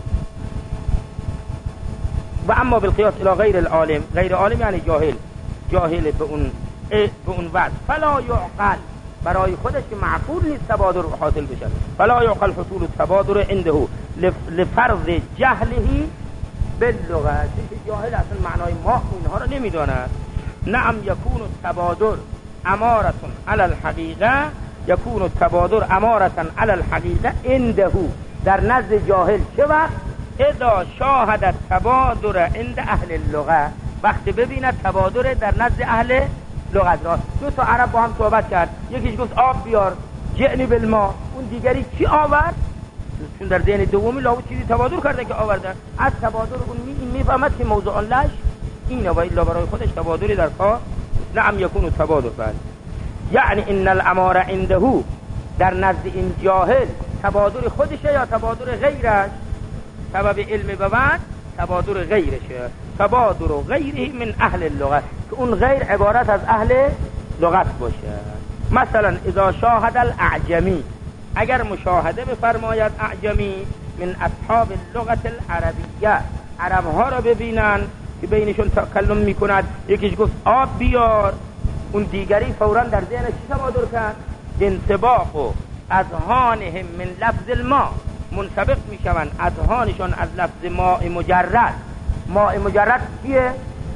و اما بالقیاس الى غیر العالم، غیر عالم یعنی جاهل به اون وضع. فلا یعقل، برای خودش که معقول نیست تبادر حاصل بشه. فلا یعقل حصول التبادر عنده لفرض جهله باللغه، که جاهل اصلا معنای ما اینها رو نمیداند. نعم یکون التبادر امارة على الحقیقه، یکون التبادر امارة على الحقیقه عنده، در نزد جاهل چه وقت؟ اذا شاهد التبادر عند اهل اللغه، وقتی ببیند تبادر در نزد اهل لغت را. دو تا عرب با هم صحبت کرد، یکیش گفت آب بیار جئنی بالماء، اون دیگری چی آورد؟ چون در ذهن دومی لاو چیزی تبادر کرده که آورده. از تبادر اون میفهمد که موضوع لش اینه و الا برای خودش تبادری در کار. نعم یکون تبادر بعد، یعنی ان الاماره عنده، در نزد این جاهل تبادر خودشه یا تبادر غیرش؟ سبب علم به بعد تبادر غیرشه. تبادر غیره من اهل اللغه، که اون غیر عبارت از اهل لغت باشه. مثلا اذا شاهد الاعجمی، اگر مشاهده بفرماید اعجمی من اصحاب اللغت العربیه، عرب ها را ببینن که بینشون تکلم میکند، یکیش گفت آب بیار، اون دیگری فوراً در ذهنش چی تبادر کرد؟ انطباق و اذهانهم من لفظ الماء، منطبق میشوند اذهانشون از لفظ ماء مجرد. ماء مجرد چیه؟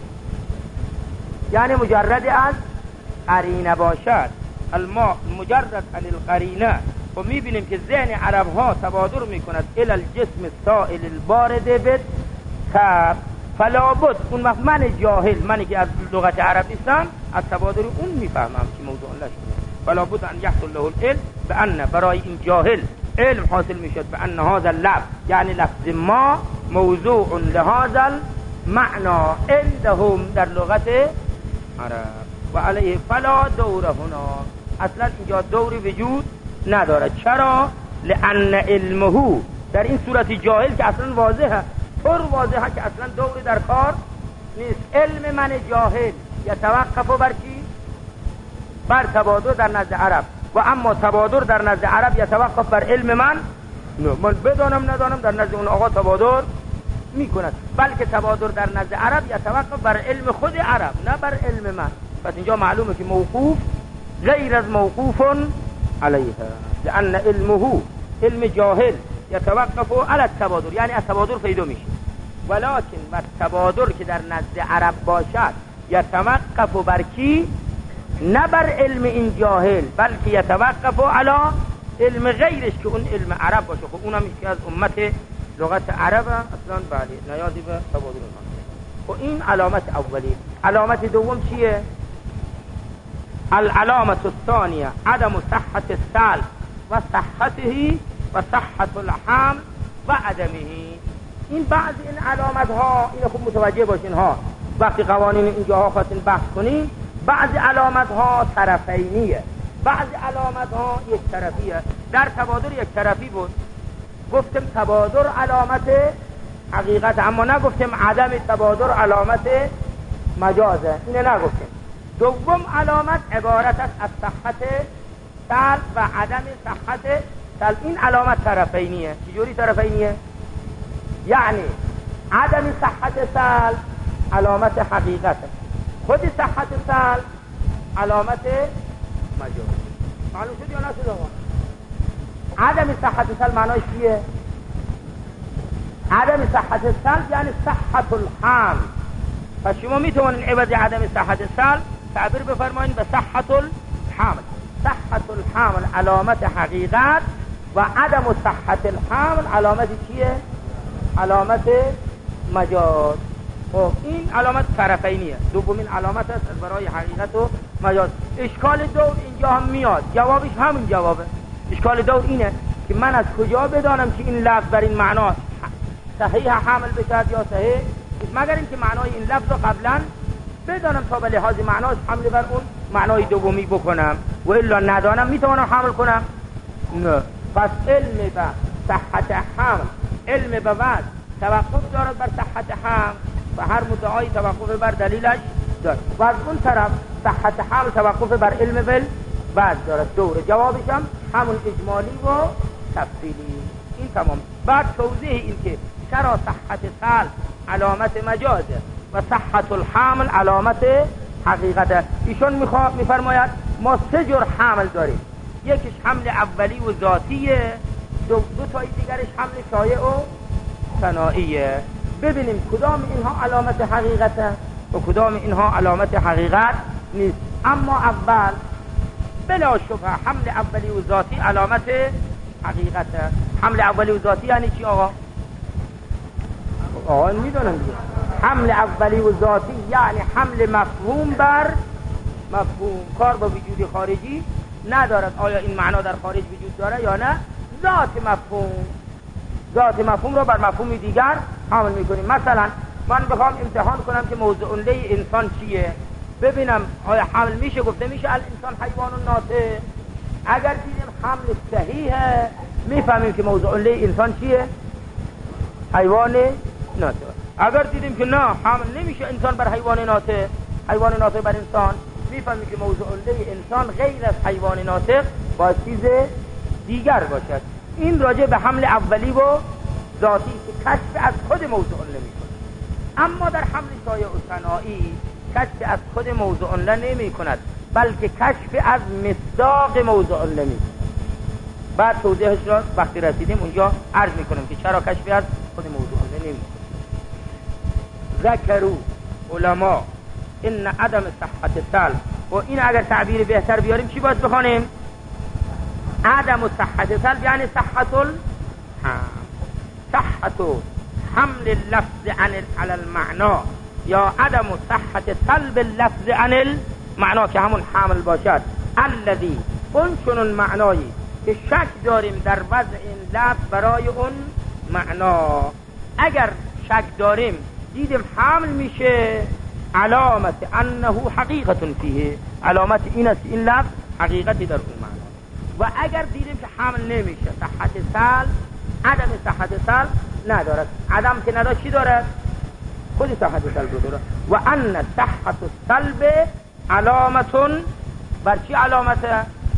یعنی مجرد از قرینه باشد. الماء مجرد عن القرینه. و میبینیم که ذهن عرب ها تبادر میکند الى الجسم السائل البارد بالتاب، فلا بد اون وقت من جاهل، منی که از لغت عرب نیستم، از تبادر اون میفهمم که موضوع الله شده. فلا بد ان یحصل له العلم بان، برای این جاهل علم حاصل میشد بان هذا اللفظ یعنی لفظ ما موضوع لهذا المعنى عندهم در لغت عرب و علیه فلا دور هنا، اصلا اینجا دوری وجود نداره. چرا؟ لان علمه، در این صورت جاهل که اصلا واضحه، طور واضحه که اصلا دوری در کار نیست. علم من جاهل یتوقف بر چی؟ بر تبادر در نزد عرب، و اما تبادر در نزد عرب یتوقف بر علم من. من بدانم ندانم در نزد اون آقا تبادر میکند، بلکه تبادر در نزد عرب یتوقف بر علم خود عرب نه بر علم من. پس اینجا معلومه که موقوف غیر از موقوف علیه، لان علمه، علم جاهل، یتوقف علی التبادر، یعنی از تبادر پیدا میشه. ولکن و تبادر که در نزد عرب باشد یتوقف بر کی؟ نه بر علم این جاهل، بلکه یتوقف علی علم غیرش که اون علم عرب باشه. خب اونم که از امت لغت عرب اصلا بله نیازی به تبادل اونها. و این علامت اولی. علامت دوم چیه؟ العلامت الثانیه عدم صحت السلب و صحته و صحت الحمل و عدمه. این بعض این علامت ها، این خوب متوجه باشین ها، وقتی قوانین اینجاها خواستین بحث کنین، بعض علامت ها طرفینیه، بعض علامت ها یک طرفیه. در تبادر یک طرفی بود، گفتم تبادر علامت حقیقت، اما نگفتم عدم تبادر علامت مجازه، اینه نگفتم. دوم علامت عبارت است از صحت سلب و عدم صحت سلب. این علامت طرفینیه. چجوری طرفینیه؟ یعنی عدم صحت سلب علامت حقیقت، خود صحت سلب علامت مجاز. معلوم شد یا نشد آقا؟ عدم صحت سلب معناش چیه؟ عدم صحت سلب یعنی صحت الحمل. پس شما میتونین عوض عدم صحت سلب تعبیر بفرمایید به صحت الحمل. صحت الحمل علامت حقیقت و عدم صحت الحمل علامت چیه؟ علامت مجاز. خب این علامت طرفینیه، دومین علامت است برای حقیقت و مجاز. اشکال دور اینجا هم میاد، جوابش همین جوابه. اشکال دور اینه که من از کجا بدانم که این لفظ بر این معنا صحیح حمل بشد یا صحیح، مگر اینکه معنای این لفظ رو قبلا بدانم تا به لحاظ معناش حمل بر اون معنای دومی بکنم، و الا ندانم میتوانم حمل کنم؟ نه. پس علم به صحت حمل، علم به وضع توقف دارد بر صحت حمل و هر مدعای توقف بر دلیلش دارد، و از اون طرف صحت حمل توقف بر علم بالوضع دارد. دوره جوابش هم همون اجمالی و تفصیلی. این تمام. بعد توضیح این که چرا صحت سلب علامت مجازه و صحت الحمل علامت حقیقته. ایشون میفرماید ما سه جور حمل داریم، یکیش حمل اولی و ذاتیه، دو تای دیگرش حمل شایع و ثنائیه. ببینیم کدام اینها علامت حقیقته و کدام اینها علامت حقیقت نیست. اما اول بلا شبه حمل اولی و ذاتی علامت حقیقته. حمل اولی و ذاتی یعنی چی آقا؟ آقا میدونم دیگه. حمل اولی و ذاتی یعنی حمل مفهوم بر مفهوم، کار با وجود خارجی ندارد. آیا این معنا در خارج وجود داره یا نه؟ ذات مفهوم را بر مفهوم دیگر حمل میکنیم. مثلا من بخوام امتحان کنم که موضوع عمده انسان چیه، ببینم آیا حمل میشه، گفته میشه الانسان حیوان ناطق. اگر دیدیم حمل صحیحه میفهمیم که موضوع عمده انسان چیه؟ حیوان ناطق. اگر دیدیم که نه حمل نمیشه انسان بر حیوان ناطق، حیوان ناطق بر انسان، میفهمی که موضوع علّه انسان غیر از حیوان ناطق با چیز دیگر باشد. این راجع به حمل اولی و ذاتی که کشف از خود موضوع علّه میکنه. اما در حمل شایع و صناعی کشف از خود موضوع علّه نمی کند، بلکه کشف از مصداق موضوع علّه می کند. بعد توضیحش را وقتی رسیدیم اونجا عرض میکنم که چرا کشف از خود موضوع علّه نمی کند. ذکروا علما ان عدم صحت سلب، و این اگر تعبیر بهتر بیاریم چی باید بخونیم؟ عدم صحت سلب یعنی صحت حمل اللفظ عن المعنا، یا عدم صحت سلب اللفظ عن المعنا که همون حمل باشد. الذی اون چنون معنایی که شک داریم در وضع این لفظ برای اون معنا، اگر شک داریم دیدیم حمل میشه، علامت انه حقیقت فیه، علامت این است این لفظ حقیقتی در اون معنا. و اگر دیدیم که حمل نمیشه، صحت سلب، عدم صحت سلب ندارد. عدم که ندارد چی دارد؟ خود صحت سلب دارد. و ان صحت سلب علامتون، بر چی علامته؟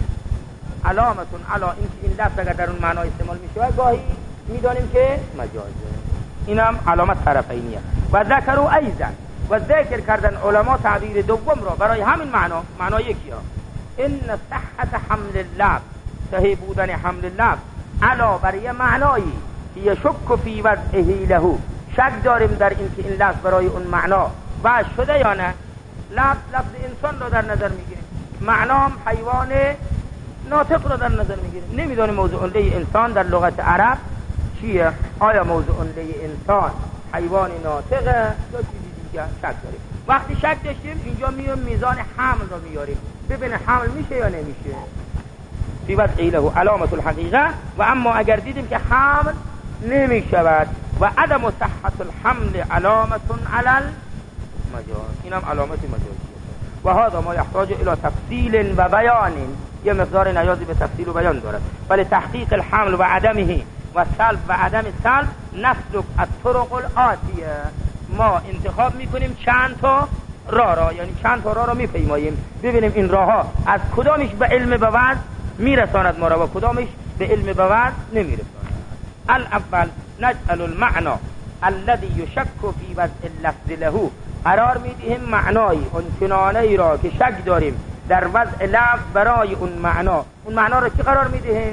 علامتون علا این که این لفظ اگر در اون معنا استعمال میشه گاهی میدانیم که مجازه، اینم علامت طرفینیه. و ذکر و ایضا، و ذکر کردن علما تعبیر دوم را برای همین معنا یکی ها، ان صحت حمل اللفظ، صحیح بودن حمل اللفظ علا برای معنایی که یشک فی وضعه له، شک داریم در این که این لفظ برای اون معنا وضع شده یا نه. لفظ انسان را در نظر میگیریم، معنام حیوان ناطق را در نظر میگیریم، نمیدونیم موضوع علّه انسان در لغت عرب چیه، آیا موضوع علّه انسان حیوان ناطقه یا چیزی دیگه، شک داریم. وقتی شک داشتیم اینجا میون میزان حمل را میاریم، ببینه حمل میشه یا نمیشه. فی وضعه له علامت الحقیقه، و اما اگر دیدیم که حمل نمیشود، و عدم صحت الحمل علامت علی المجاز، اینم علامت مجازیه. و هذا ما یحتاج الى تفصیل و بیان، یه مقدار نیازی به تفصیل و بیان دارد. ولی تحقیق الحمل و عدمه و سلب و عدم سلب نسلک الطرق الآتیه، ما انتخاب میکنیم چند تا راه، یعنی چند تا راه را میپیماییم، ببینیم این راه ها از کدامش به علم به وضع میرساند ما را و کدامش به علم به وضع نمیرساند. الاول نجعل المعنى الذي يشك في وضع اللفظ له، قرار میدیم معنای اون چنانه را که شک داریم در وضع لفظ برای اون معنا را چی قرار میدیم؟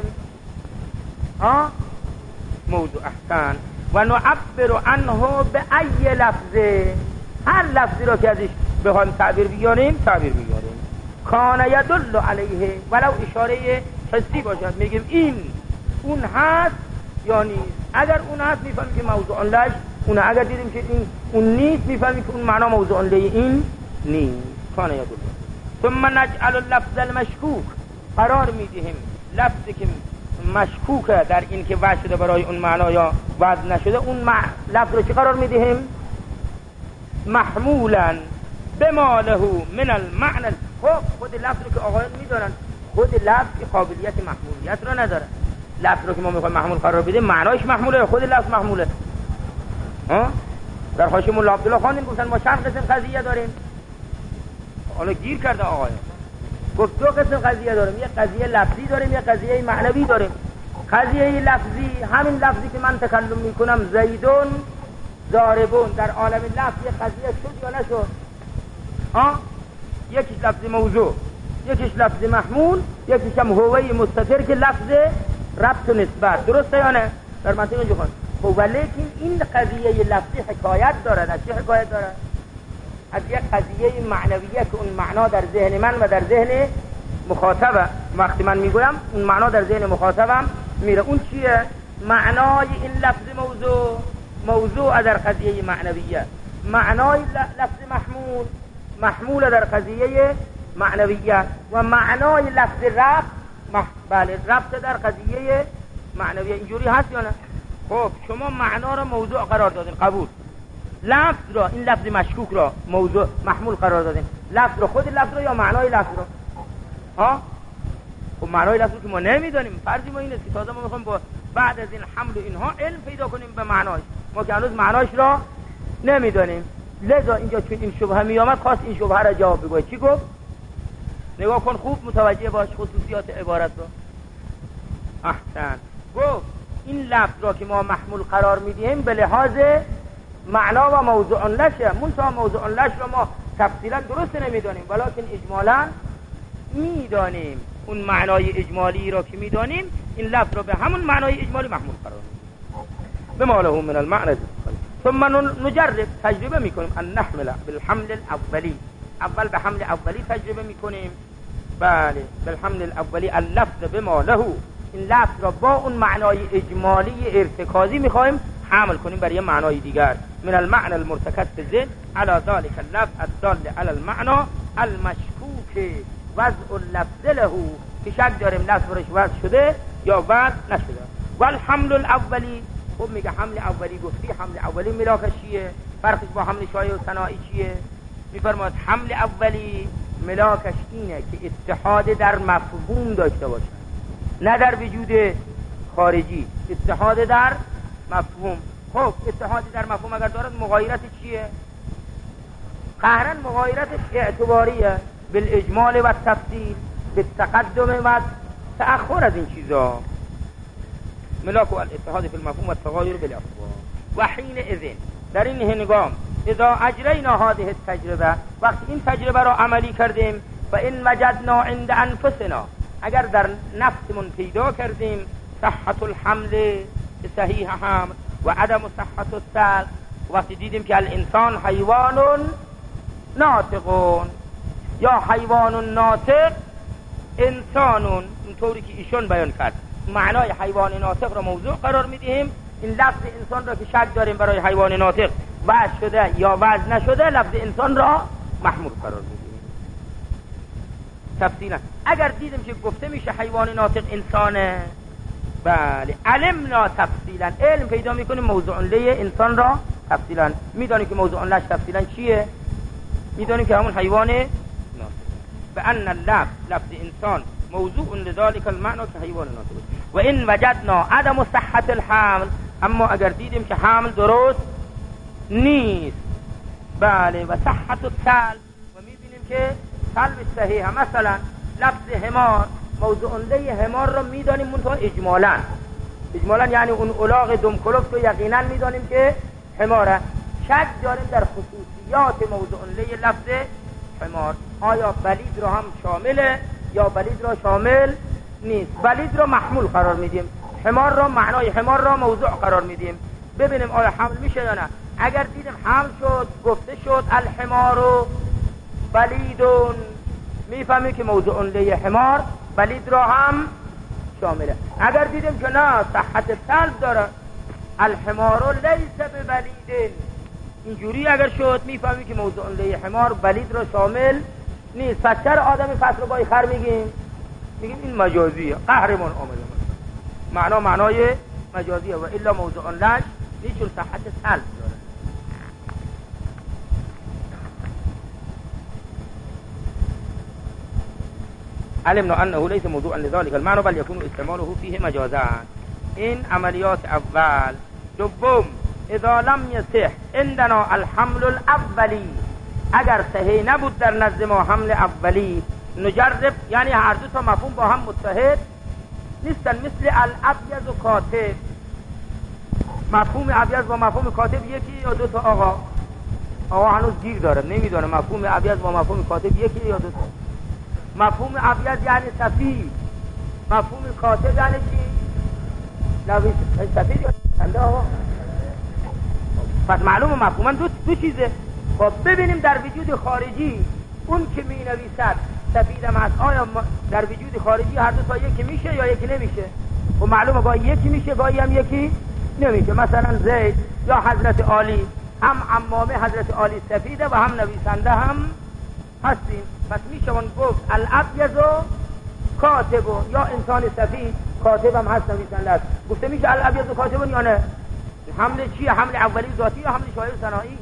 موضوع احسن. و نعبر عنه به ای لفظه، هر لفظی را که ازش بخوایم تعبیر بیاریم کان یدل علیه، ولو اشاره حسی باشد، میگیم این اون هست یا نیست. اگر اون هست میفهمیم که موضوع لش اون، اگر دیدیم که این اون نیست میفهمیم که اون معنا موضوع له این نیست. کان یدل. ثم نجعل اللفظ المشکوک، قرار میدیم لفظی که مشکوکه در این که وضع شده برای اون معنا یا وضع نشده، اون لفظ رو چی قرار میدیم؟ محمولا بما له من المعنى. خود لفظ رو که آقایان میدونن، خود لفظ که قابلیت محمولیت رو نداره. لفظ رو که ما میخوایم محمول قرار بدیم معنایش محموله، خود لفظ محموله. در حاشیه مولا عبدالله خواندیم، گفتن ما چند قسم قضیه داریم. حالا گیر کرده آقایان، گفت دو قسم قضیه داریم، یک قضیه لفظی داریم، یک قضیه معنوی داریم. قضیه لفظی همین لفظی که من تکلم میکنم زیدون ضاربون، در عالم لفظ یک قضیه شد یا نشد؟ یکیش لفظ موضوع، یکیش لفظ محمول، یکیش هم هوی مستتر که لفظ ربط و نسبت، درسته یا نه؟ در منطق اینجا خواهد. ولیکن این قضیه لفظی حکایت دارد. از چه حکایت دارد؟ از یک قضیه معنویه که اون معنا در ذهن من و در ذهن مخاطبه. وقتی من میگویم اون معنا در ذهن مخاطبم میره. اون چیه؟ معنای این لفظ موضوع در قضیه معنویه، معنای لفظ محمول در قضیه معنویه، و معنای لفظ ربط در قضیه معنویه. اینجوری هست یا نه؟ خب شما معنا را موضوع قرار دادین، قبول. لفظ را، این لفظ مشکوک را موضوع محمول قرار دادین. لفظ را، خود لفظ را یا معنای لفظ را؟ خب معنای لفظ که ما نمیدانیم. فرضی ما این است که تازه ما میخوایم با بعد از این حمل و اینها علم پیدا کنیم به معناش، ما که هنوز معناش را نمیدانیم. لذا اینجا چون این شبهه می آمد خواست این شبهه را جواب بگوید. چی گفت؟ نگاه کن خوب متوجه باش خصوصیات عبارت رو. احسن. گفت این لفظ را که ما محمول قرار میدیم به لحاظ معنا و موضوع لشه، منتها موضوع لش رو ما تفصیلا درست نمیدانیم، ولیکن اجمالا میدانیم. اون معنای اجمالی را که میدانیم این لفظ را به همون معنای اجمالی محمول قرار میدیم. بما له من المعنى. ثم نجرب، تجربه میکنیم ان نحمل بالحمل الاولی، اول به حمل اولی تجربه میکنیم. بله بالحمل الاولی اللفظ بما له، این لفظ را با اون معنای اجمالی ارتکازی میخوایم حمل کنیم برای معنای دیگر. من المعنى المرتکز في الذهن على ذلك اللفظ الدال على المعنى المشکوک وضع اللفظ له، که شک داریم لفظ برش وضع شده یا وضع نشده. والحمل الاولی، خب میگه حمل اولی گفتی، حمل اولی ملاکش چیه؟ فرقش با حمل شایع و ثنایی چیه؟ میفرماد حمل اولی ملاکش اینه که اتحاد در مفهوم داشته باشه، نه در وجود خارجی، اتحاد در مفهوم. خب اتحاد در مفهوم اگر دارد مغایرت چیه؟ قهرا مغایرتش اعتباریه، بالاجمال و تفصیل، بالتقدم و تأخر از این چیزا. ملاک و الاتحاد فی المفهوم و التغایر بالاعتبار. و حین اذن، در این هنگام، اذا اجرینا هذه التجربه، وقتی این تجربه را عملی کردیم، و این وجدنا عند انفسنا، اگر در نفسمون پیدا کردیم صحت الحمل، صحیح حمل، و عدم صحت السلب، وقتی دیدیم که الانسان حیوان ناطقون یا حیوان ناطق انسانون، اینطوری که ایشون بیان کرد، معنای حیوان ناطق را موضوع قرار میدیم. این لفظ انسان را که شک داریم برای حیوان ناطق وضع شده یا وضع نشده، لفظ انسان را محمول قرار میدیم. تفصیلا اگر دیدیم که گفته میشه حیوان ناطق انسانه، بله علمنا تفصیلا، علم پیدا میکنیم موضوع له انسان را تفصیلا، میدانیم که موضوع لهش تفصیلا چیه، میدانیم که همون حیوان ناطق. به ان لفظ انسان موضوع لذلك المعنى که حیوان ناطق. و این وجدنا عدم صحت الحمل، اما اگر دیدیم که حمل درست نیست، بله، و صحت السلب، و میبینیم که سلب صحیحه، مثلا لفظ حمار، موضوع له حمار رو میدانیم منتها اجمالا یعنی اون الاغ دمکلوف رو یقینا میدانیم که حماره، شک داریم در خصوصیات موضوع له لفظ حمار، آیا بلید رو هم شامله یا بلید رو شامل نیست. بلید رو محمول قرار میدیم، حمار رو معنای حمار رو موضوع قرار میدیم، ببینیم آیا حمل میشه یا نه. اگر دیدیم حمل شد، گفته شد الحمار بلیدون، میفهمیم که موضوع له حمار بلید رو هم شامله. اگر دیدیم که نه صحت سلب داره، الحمار لیس ببلیدین، اینجوری اگر شد میفهمیم که موضوع له حمار بلید رو شامل نیست. پس چرا آدم فصل رو بای خر میگیم این مجازیه، قهرمان آمده معنای مجازیه، و الا موضوع لش نیچون صحت سلب داره. علمنا انه ليس موضوعا لذلك المعنى بل يكون استعماله فيه مجازا. این عملیات اول. دوم، اذا لم يصح عندنا الحمل الاولی، اگر صحیح نبود در نزد ما حمل اولی، نجرب، یعنی هر دو تا مفهوم با هم متحد نیستن، مثل الابیض و کاتب، مفهوم ابیض با مفهوم کاتب یکی یا دو تا؟ آقا هنوز گیر داره، نمیدونه مفهوم ابیض با مفهوم کاتب یکی یا دو تا. مفهوم ابیض یعنی سفید، مفهوم کاتب یعنی چی؟ نویس سفید یا چنده آقا؟ پس معلومه مفهوما دو چیزه. خب ببینیم در وجود خارجی اون که می نویسد سفیدم هست، آیا در وجود خارجی هر دو تا یکی میشه یا یکی نمیشه؟ خب معلومه گاهی یکی میشه گاهی هم یکی نمیشه. مثلا زید یا حضرت عالی، هم عمامه حضرت عالی سفیده و هم نویسنده هم هستیم، پس میشون گفت الابیض و کاتب، یا انسان سفید کاتب هم هست نویسنده است، گفته میشه الابیض و کاتب یا نه؟ حمل چیه؟ حمل اولی ذاتی یا حمل شایع و ثنایی؟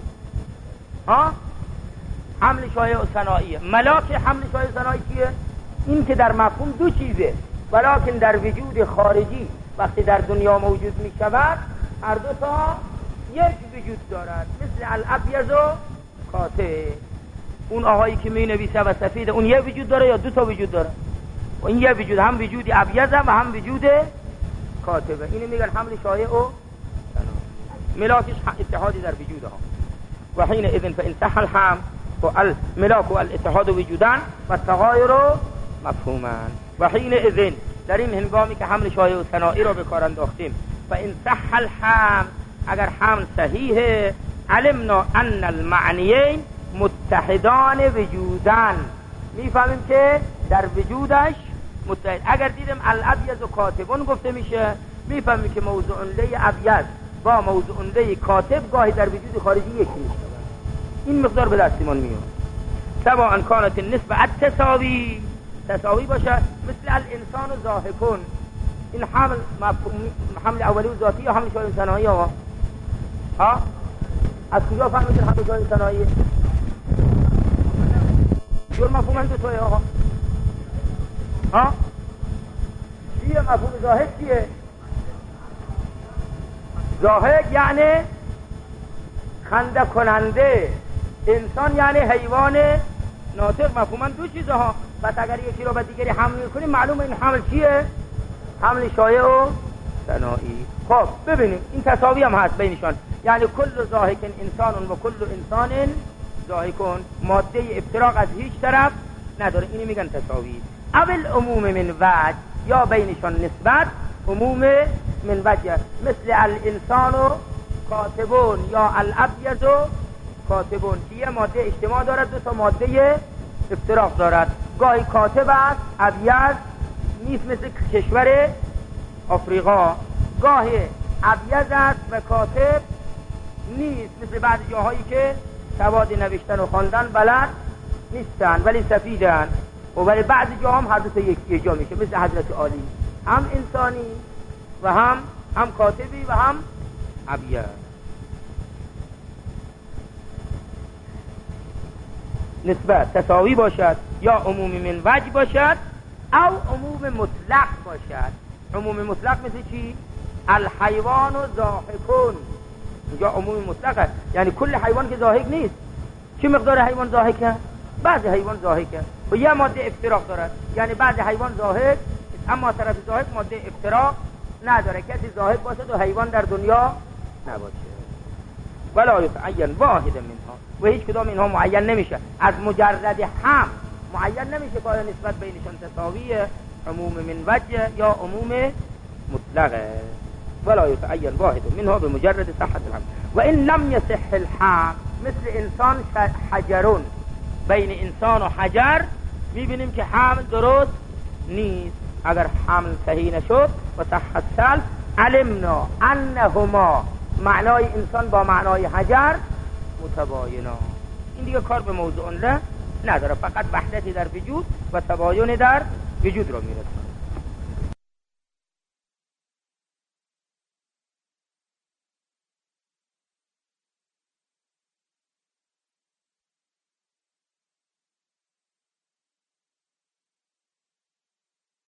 حمل شایع و ثنایی. ملاک حمل شایع و ثنایی چیه؟ این که در مفهوم دو چیزه، ولکن در وجود خارجی وقتی در دنیا موجود می شود هر دو تا یک وجود دارد، مثل الابیض و کاتب. اون آقایی که می نویسه و سفید اون یه وجود داره یا دو تا وجود داره؟ و این یه وجود، هم وجود ابیض و هم وجود کاتبه. اینو میگن حمل شایع و ملاکش اتحادی در وجود ها. و حین اذن فان صح الحمل والملاك والاتحاد وجودان و التغایر مفهوما. و حین اذن در این هنگامی که حمل شایع و ثنایی را به کار انداختیم، فان صح الحمل اگر حمل صحیحه، علمنا ان المعنیین متحدان وجودان، میفهمیم که در وجودش متحد. اگر دیدم الابیض و کاتبون گفته میشه، میفهمیم که موضوع لی ابیض با موضوع لی کاتب گاهی در وجود خارجی یکی میشه. این مقدار به دستمان میاد. سواء کانت النسبه تساوی باشه، مثل الانسان و ضاحکون. این حمل اولی و ذاتی یا حمل شایع ثنایی ها؟ از کجا فهمید حمل شایع ثنایی؟ جور مفهوم هم دو توی آقا. چیه مفهوم ضاحک چیه؟ ضاحک یعنی خنده کننده، انسان یعنی حیوان ناطق. مفهوما دو چیزه ها. پس اگر یکی رو به دیگری حمل کنیم معلومه این حمل چیه؟ حمل شایع و ثنایی. خب ببینیم این تساوی هم هست بینشان، یعنی کل ضاحک انسان و کل انسان ضاحکون، ماده افتراق از هیچ طرف نداره. اینو میگن تساوی. اول عموم من وجه، یا بینشان نسبت عموم من وجه، مثل الانسان و کاتبون یا الابیض و کاتبون که یه ماده اجتماع دارد، دو تا ماده افتراق دارد. گاهی کاتب است ابیض نیست مثل کشور آفریقا، گاهی ابیض است و کاتب نیست مثل بعض جاهایی که سواد نوشتن و خواندن بلد نیستن ولی سفیدن، و ولی بعضی جا هم هر دو تا یکی جا میشه، مثل حضرت عالی، هم انسانی و هم کاتبی و هم ابیض. نسبت تساوی باشد یا عموم من وجه باشد او عموم مطلق باشد. عموم مطلق مثل چی؟ الحیوان و ضاحکون. اینجا عموم مطلقه، یعنی کل حیوان که ضاحک نیست. چه مقدار حیوان ضاحکه؟ بعضی حیوان ضاحکه و یه ماده افتراق دارد، یعنی بعضی حیوان ضاحک اما طرف ضاحک ماده افتراق نداره. کسی ضاحک باشه و حیوان در دنیا نباشه. ولا یتعین واحد منها، و هیچ کدام اینها معین نمیشه. از مجرد هم معین نمیشه که نسبت بینشان تساویه، عموم من وجه یا عموم مطلقه. ولا یتعین واحد منها بمجرد صحت الحمل. و این لم یصح الحمل، مثل انسان حجرون، بین انسان و حجر میبینیم که حمل درست نیست. اگر حمل صحیح نشد و صح السلب، علمنا انهما، معنای انسان با معنای حجر متباینا. این دیگه کار به موضوع نداره، فقط وحدتی در وجود و تباین در وجود رو میرسه.